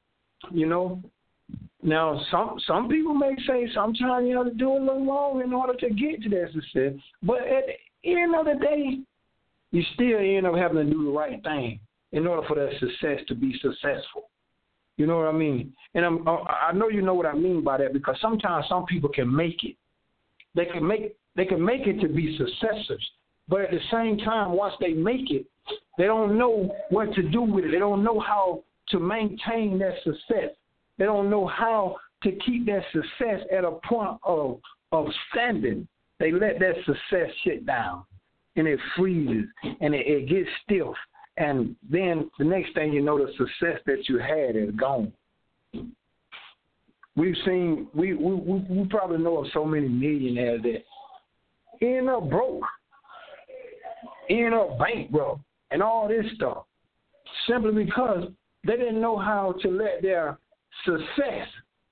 [SPEAKER 2] Now some people may say sometimes you have to do a little wrong in order to get to that success. But at the end of the day, you still end up having to do the right thing in order for that success to be successful. You know what I mean? And I know you know what I mean by that, because sometimes some people can make it. They can make it to be successors, but at the same time, once they make it, they don't know what to do with it. They don't know how to maintain that success. They don't know how to keep that success at a point of standing. They let that success sit down, and it freezes, and it gets stiff. And then the next thing you know, the success that you had is gone. We've seen, we probably know of so many millionaires that end up broke, end up bankrupt, and all this stuff, simply because they didn't know how to let their success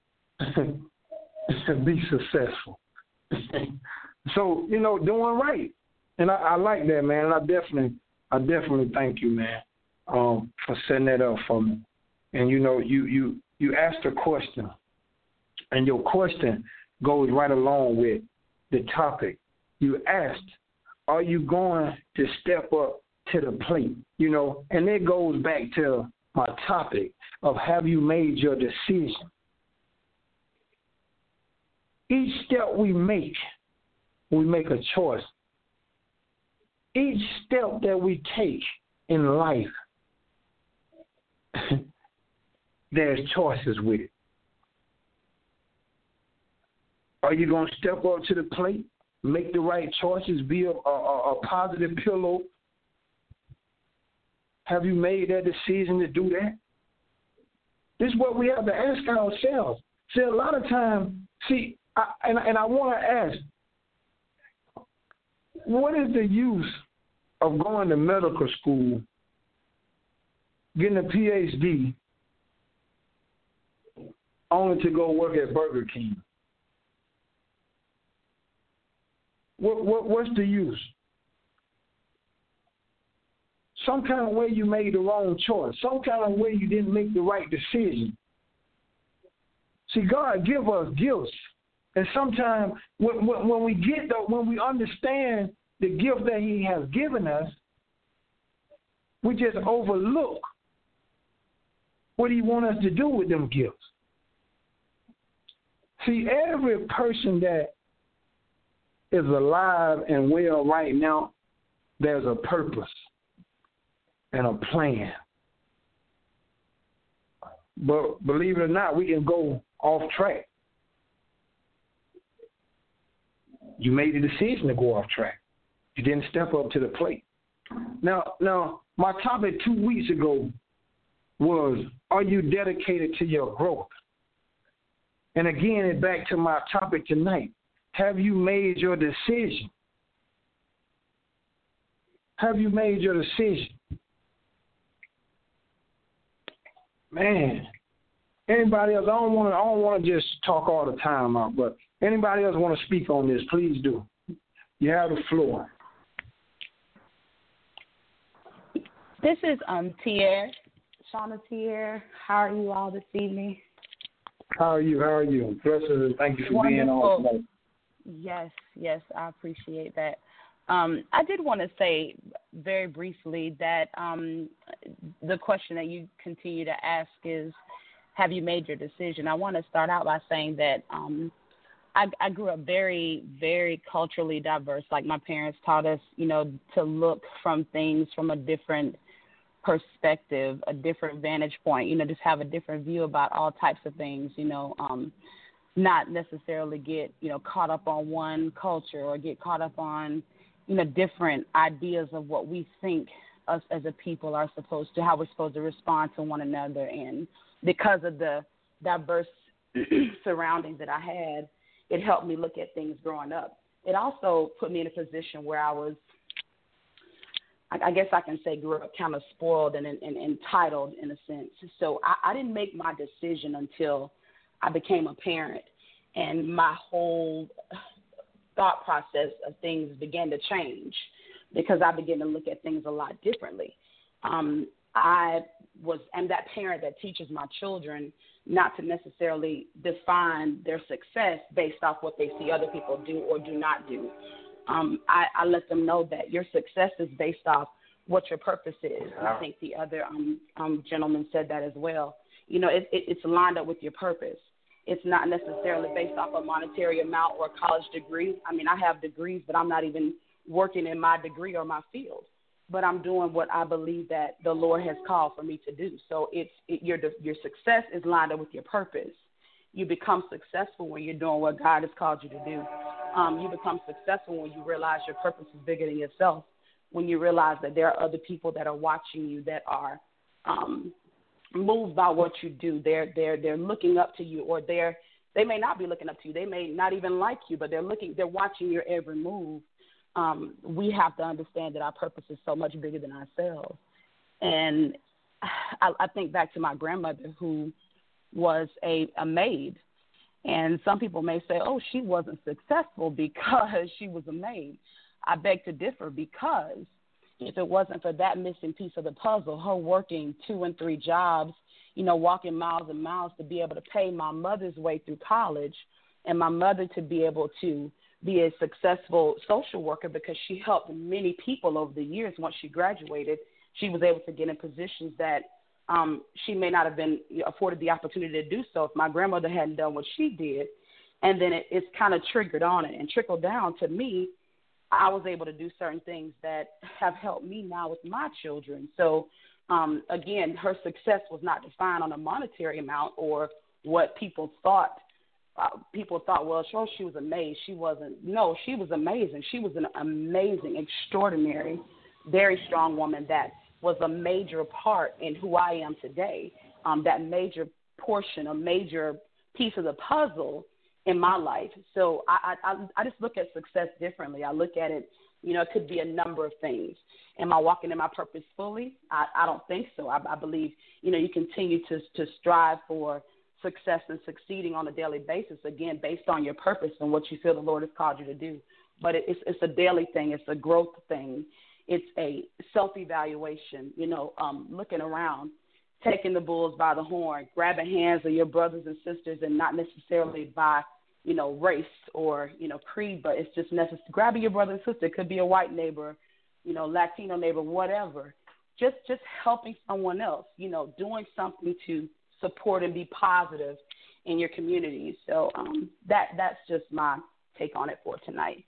[SPEAKER 2] be successful. So, doing right. And I like that, man. And I definitely thank you, man, for setting that up for me. And, you asked a question, and your question goes right along with the topic. You asked, are you going to step up to the plate? And it goes back to my topic of, have you made your decision? Each step we make a choice. Each step that we take in life, there's choices with it. Are you going to step up to the plate, make the right choices, be a positive pillow? Have you made that decision to do that? This is what we have to ask ourselves. See, a lot of times, I want to ask, what is the use of going to medical school, getting a PhD, only to go work at Burger King? What's the use? Some kind of way you made the wrong choice. Some kind of way you didn't make the right decision. See, God give us gifts. And sometimes when we understand the gift that He has given us, we just overlook what He wants us to do with them gifts. See, every person that is alive and well right now, there's a purpose and a plan. But believe it or not, we can go off track. You made a decision to go off track. You didn't step up to the plate. Now, my topic 2 weeks ago was, are you dedicated to your growth? And again, it's back to my topic tonight. Have you made your decision? Have you made your decision? Man, anybody else? I don't want to just talk all the time out, but anybody else want to speak on this? Please do. You have the floor.
[SPEAKER 7] This is Tier, Shauna Tier. How are you all this evening?
[SPEAKER 2] How are you? Blessed, thank you for being on tonight.
[SPEAKER 7] Yes, I appreciate that. I did want to say very briefly that the question that you continue to ask is, have you made your decision? I want to start out by saying that I grew up very, very culturally diverse. Like, my parents taught us, to look from things from a different perspective, a different vantage point, just have a different view about all types of things, not necessarily get, caught up on one culture or get caught up on, different ideas of what we think us as a people are supposed to, how we're supposed to respond to one another. And because of the diverse surroundings that I had, it helped me look at things growing up. It also put me in a position where I was, I guess I can say, grew up kind of spoiled and entitled in a sense. So I didn't make my decision until I became a parent, and my whole thought process of things began to change because I began to look at things a lot differently. I am that parent that teaches my children not to necessarily define their success based off what they see other people do or do not do. I let them know that your success is based off what your purpose is. I think the other gentleman said that as well. It's lined up with your purpose. It's not necessarily based off a monetary amount or a college degree. I mean, I have degrees, but I'm not even working in my degree or my field. But I'm doing what I believe that the Lord has called for me to do. So your success is lined up with your purpose. You become successful when you're doing what God has called you to do. You become successful when you realize your purpose is bigger than yourself, when you realize that there are other people that are watching you that are moved by what you do. They're looking up to you, or they may not be looking up to you. They may not even like you, but they're watching your every move. We have to understand that our purpose is so much bigger than ourselves. And I think back to my grandmother, who was a maid. And some people may say, oh, she wasn't successful because she was a maid. I beg to differ, because if it wasn't for that missing piece of the puzzle, her working 2 and 3 jobs, walking miles and miles to be able to pay my mother's way through college, and my mother to be able to be a successful social worker because she helped many people over the years. Once she graduated, she was able to get in positions that she may not have been afforded the opportunity to do so if my grandmother hadn't done what she did. And then it's kind of triggered on it and trickled down to me. I was able to do certain things that have helped me now with my children. So, again, her success was not defined on a monetary amount or what people thought. People thought, well, sure, she was amazing. She wasn't. No, she was amazing. She was an amazing, extraordinary, very strong woman that was a major part in who I am today, that major portion, a major piece of the puzzle in my life. So I just look at success differently. I look at it, it could be a number of things. Am I walking in my purpose fully? I don't think so. I believe, you continue to strive for success and succeeding on a daily basis, again, based on your purpose and what you feel the Lord has called you to do. But it's a daily thing. It's a growth thing. It's a self-evaluation, looking around, taking the bulls by the horn, grabbing hands of your brothers and sisters, and not necessarily by, race or, creed, but it's just necessary. Grabbing your brother and sister. It could be a white neighbor, Latino neighbor, whatever. Just helping someone else, doing something to support and be positive in your community. So that's just my take on it for tonight.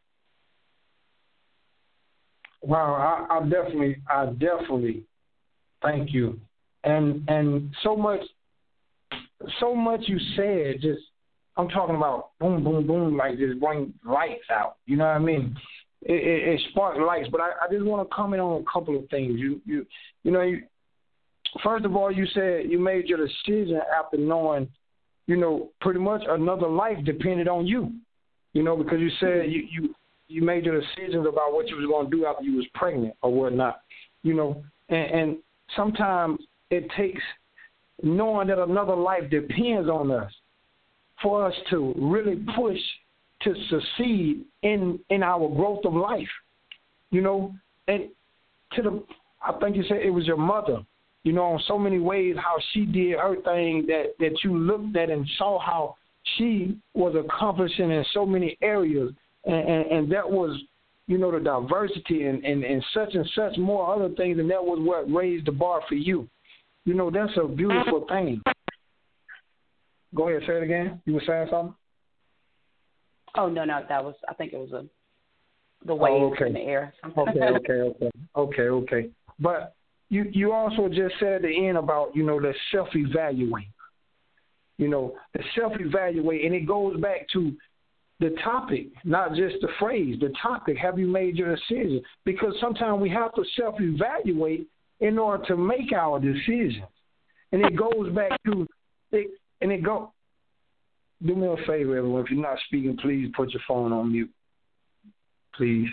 [SPEAKER 2] Wow, I definitely thank you, and so much you said. Just I'm talking about boom, boom, boom, like just bring lights out. You know what I mean? It sparked lights. But I just want to comment on a couple of things. You first of all, you said you made your decision after knowing, pretty much another life depended on you. Because you said you made your decisions about what you was going to do after you was pregnant or whatnot, and sometimes it takes knowing that another life depends on us for us to really push to succeed in our growth of life, and I think you said it was your mother, in so many ways how she did her thing that you looked at and saw how she was accomplishing in so many areas. And that was, the diversity and such and such more other things, and that was what raised the bar for you. That's a beautiful thing. Go ahead, say it again. You were saying something?
[SPEAKER 7] Oh, no, I think it was the waves in the air.
[SPEAKER 2] Okay. But you also just said at the end about, the self-evaluate. The self-evaluate, and it goes back to the topic, not just the phrase, the topic. Have you made your decision? Because sometimes we have to self-evaluate in order to make our decisions. And it goes back to it, and it go. Do me a favor, everyone. If you're not speaking, please put your phone on mute. Please.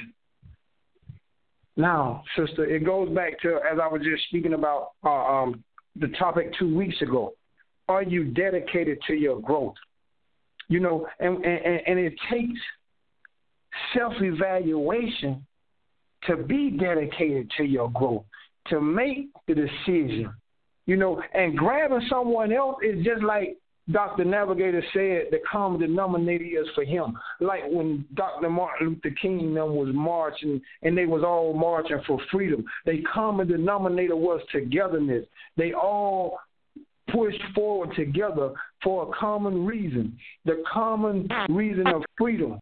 [SPEAKER 2] Now, sister, it goes back to, as I was just speaking about the topic 2 weeks ago. Are you dedicated to your growth? And it takes self-evaluation to be dedicated to your growth, to make the decision, and grabbing someone else is just like Dr. Navigator said, the common denominator is for him. Like when Dr. Martin Luther King was marching and they was all marching for freedom, the common denominator was togetherness. They all pushed forward together for a common reason, the common reason of freedom,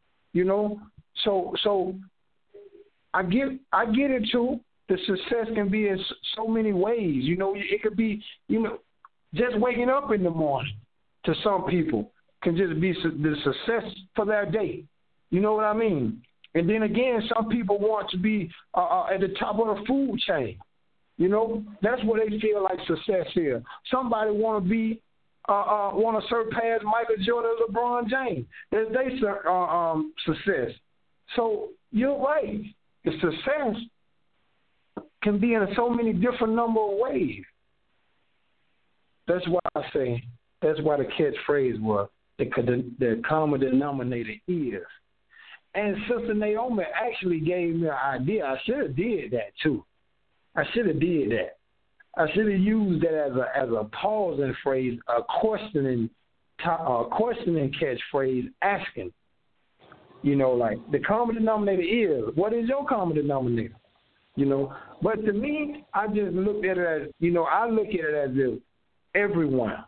[SPEAKER 2] So I get it too. The success can be in so many ways. It could be, just waking up in the morning to some people can just be the success for their day. You know what I mean? And then again, some people want to be at the top of the food chain. You know, that's what they feel like success is. Somebody want to surpass Michael Jordan or LeBron James. That's their success. So you're right. The success can be in so many different number of ways. That's why I say, that's why the catchphrase was, the common denominator is. And Sister Naomi actually gave me an idea. I should have did that too. I should have did that. I should have used that as a pausing phrase, a questioning catchphrase, asking. You know, like the common denominator is, what is your common denominator? You know, but to me, I just looked at it as, you know, I look at it as if everyone,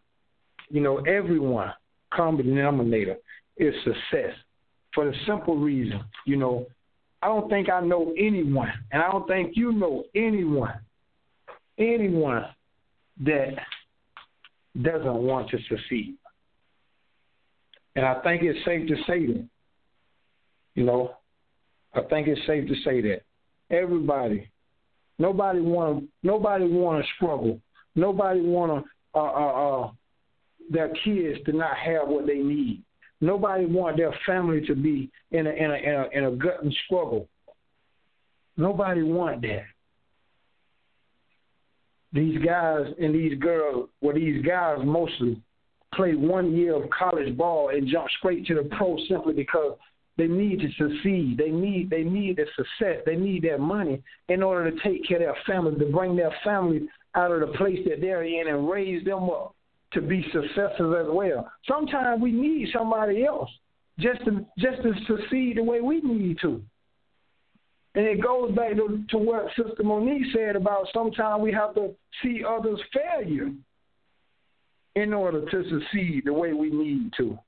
[SPEAKER 2] common denominator is success. For the simple reason, you know, I don't think I know anyone, and I don't think you know anyone that doesn't want to succeed. And I think it's safe to say that. You know, I think it's safe to say that. Everybody, nobody want to struggle. Nobody want their kids to not have what they need. Nobody want their family to be in a gut and struggle. Nobody want that. These guys and these girls, well, these guys mostly play 1 year of college ball and jump straight to the pro simply because they need to succeed. They need the success. They need their money in order to take care of their family, to bring their family out of the place that they're in and raise them up to be successful as well. Sometimes we need somebody else just to succeed the way we need to. And it goes back to what Sister Monique said about sometimes we have to see others' failure in order to succeed the way we need to.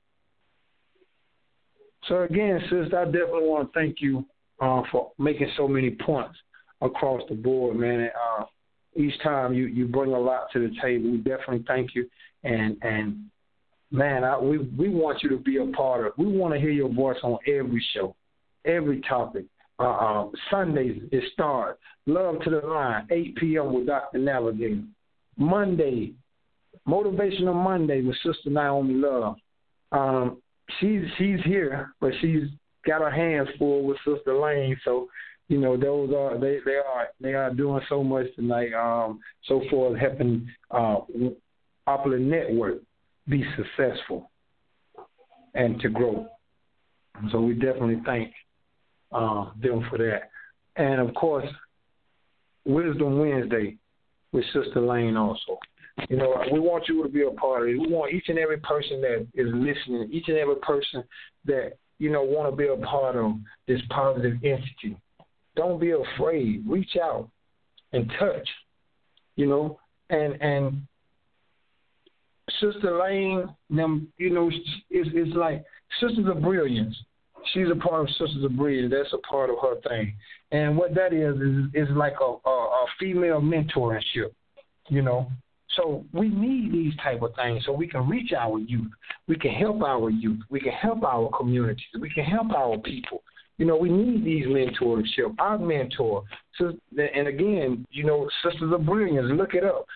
[SPEAKER 2] So again, sister, I definitely want to thank you for making so many points across the board, man. Each time you bring a lot to the table. We definitely thank you. And man, we want you to be a part of it. We want to hear your voice on every show, every topic. Sundays, it starts. Love to the Line, 8 p.m. with Dr. Navigator. Monday, Motivational Monday with Sister Naomi Love. She's here, but she's got her hands full with Sister Lane. So, you know, those are they are doing so much tonight. So far as helping Opulent Network be successful and to grow. So we definitely thank them for that. And of course, Wisdom Wednesday with Sister Lane also. You know, we want you to be a part of it. We want each and every person that is listening, each and every person that, you know, want to be a part of this positive entity. Don't be afraid. Reach out and touch, you know. And Sister Lane, them, you know, is like Sisters of Brilliance. She's a part of Sisters of Brilliance. That's a part of her thing. And what that is like a female mentorship, you know. So we need these type of things so we can reach our youth. We can help our youth. We can help our communities. We can help our people. You know, we need these mentorship. Our mentor, and again, you know, Sisters of Brilliance, look it up.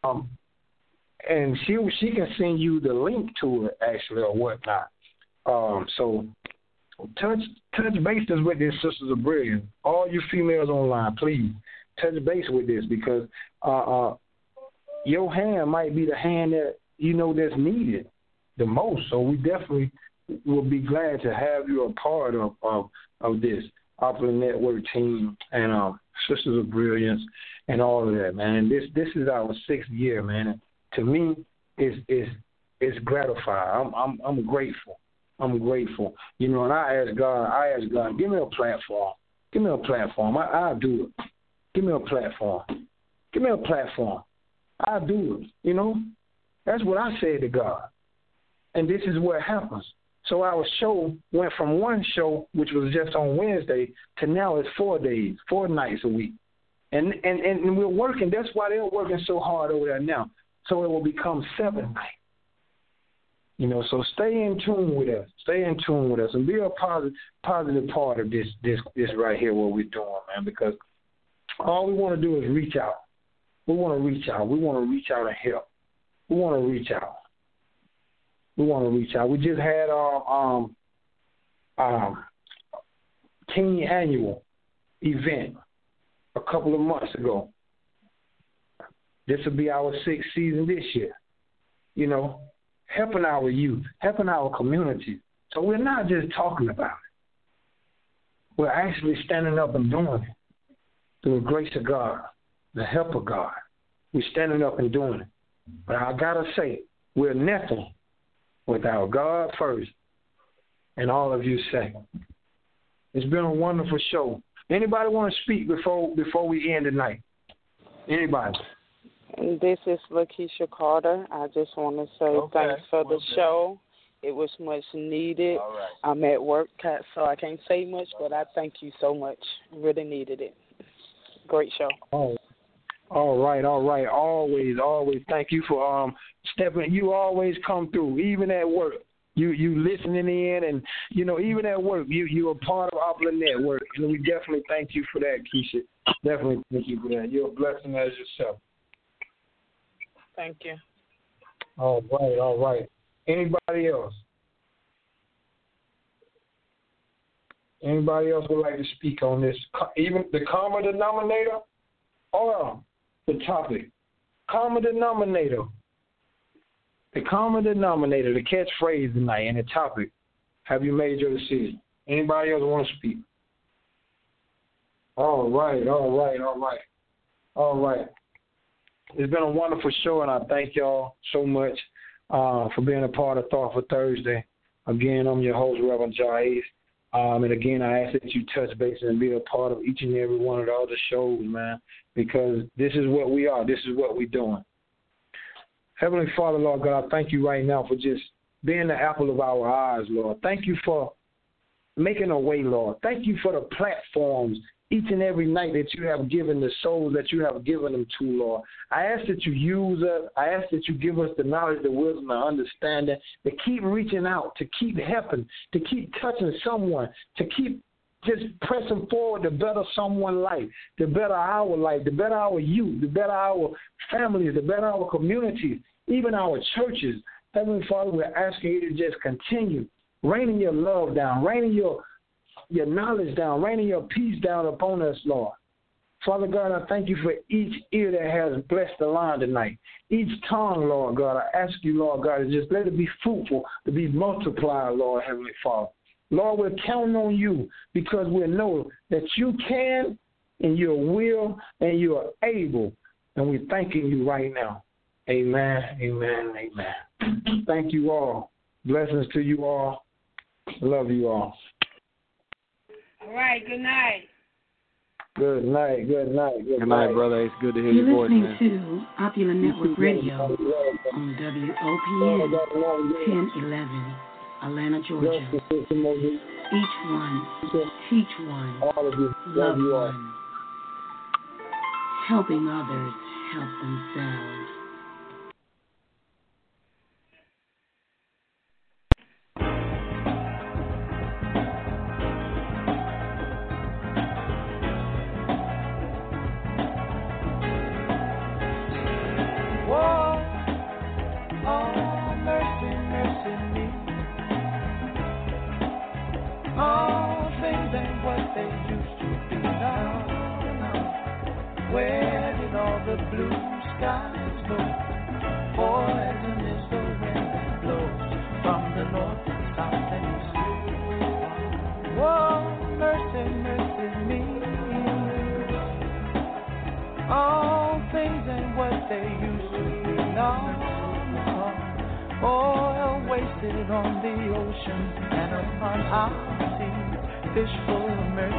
[SPEAKER 2] And she can send you the link to it, actually, or whatnot. So touch bases with this Sisters of Brilliance. All you females online, please, touch base with this because your hand might be the hand that, you know, that's needed the most. So we definitely will be glad to have you a part of this Opulent Network team and Sisters of Brilliance and all of that, man. This is our 6th year, man. And to me, it's gratifying. I'm grateful. I'm grateful. You know, and I ask God, give me a platform. Give me a platform. I'll do it. Give me a platform. Give me a platform. I'll do it, you know. That's what I said to God. And this is what happens. So our show went from one show, which was just on Wednesday, to now it's 4 days, 4 nights a week. And we're working. That's why they're working so hard over there now. So it will become 7 nights. You know, so stay in tune with us. Stay in tune with us and be a positive part of this right here, what we're doing, man, because all we want to do is reach out. We want to reach out. We want to reach out and help. We want to reach out. We want to reach out. We just had our teen annual event a couple of months ago. This will be our 6th season this year. You know, helping our youth, helping our community. So we're not just talking about it. We're actually standing up and doing it through the grace of God, the help of God. We're standing up and doing it. But I got to say, we're nothing without God first and all of you second. It's been a wonderful show. Anybody want to speak before we end tonight? Anybody?
[SPEAKER 8] This is Lakeisha Carter. I just want to say thanks for the show. It was much needed.
[SPEAKER 9] All right.
[SPEAKER 8] I'm at work, so I can't say much, but I thank you so much. Really needed it. Great show.
[SPEAKER 2] Oh, all right. Always. Thank you for stepping. You always come through, even at work. You listening in, and you know, even at work, you are part of Opulent Network, and we definitely thank you for that, Keisha. Definitely thank you for that. You're a blessing as yourself.
[SPEAKER 8] Thank you.
[SPEAKER 2] All right. Anybody else? Anybody else would like to speak on this? Even the common denominator or the topic? Common denominator. The common denominator, the catchphrase tonight, and the topic. Have you made your decision? Anybody else want to speak? All right. It's been a wonderful show, and I thank y'all so much for being a part of Thoughtful Thursday. Again, I'm your host, Reverend Jais. And again, I ask that you touch base and be a part of each and every one of the other shows, man, because this is what we are. This is what we're doing. Heavenly Father, Lord God, I thank you right now for just being the apple of our eyes, Lord. Thank you for making a way, Lord. Thank you for the platforms each and every night that you have given the souls that you have given them to, Lord. I ask that you use us. I ask that you give us the knowledge, the wisdom, the understanding to keep reaching out, to keep helping, to keep touching someone, to keep just pressing forward to better someone's life, to better our life, to better our youth, to better our families, to better our communities, even our churches. Heavenly Father, we're asking you to just continue raining your love down, raining your knowledge down, raining your peace down upon us, Lord. Father God, I thank you for each ear that has blessed the line tonight. Each tongue, Lord God, I ask you, Lord God, to just let it be fruitful, to be multiplied, Lord, Heavenly Father. Lord, we're counting on you because we know that you can and you're will and you are able. And we're thanking you right now. Amen, amen, amen. Thank you all. Blessings to you all. Love you all.
[SPEAKER 1] All right, good night.
[SPEAKER 2] Good night.
[SPEAKER 5] Good night, brother. It's good to hear your voice, man.
[SPEAKER 10] You're listening to Opulent Network Radio on WOPN 1011, Atlanta, Georgia. Each one, teach one, love one, helping others help themselves.
[SPEAKER 11] On the ocean and upon our seas, fish full of mercy.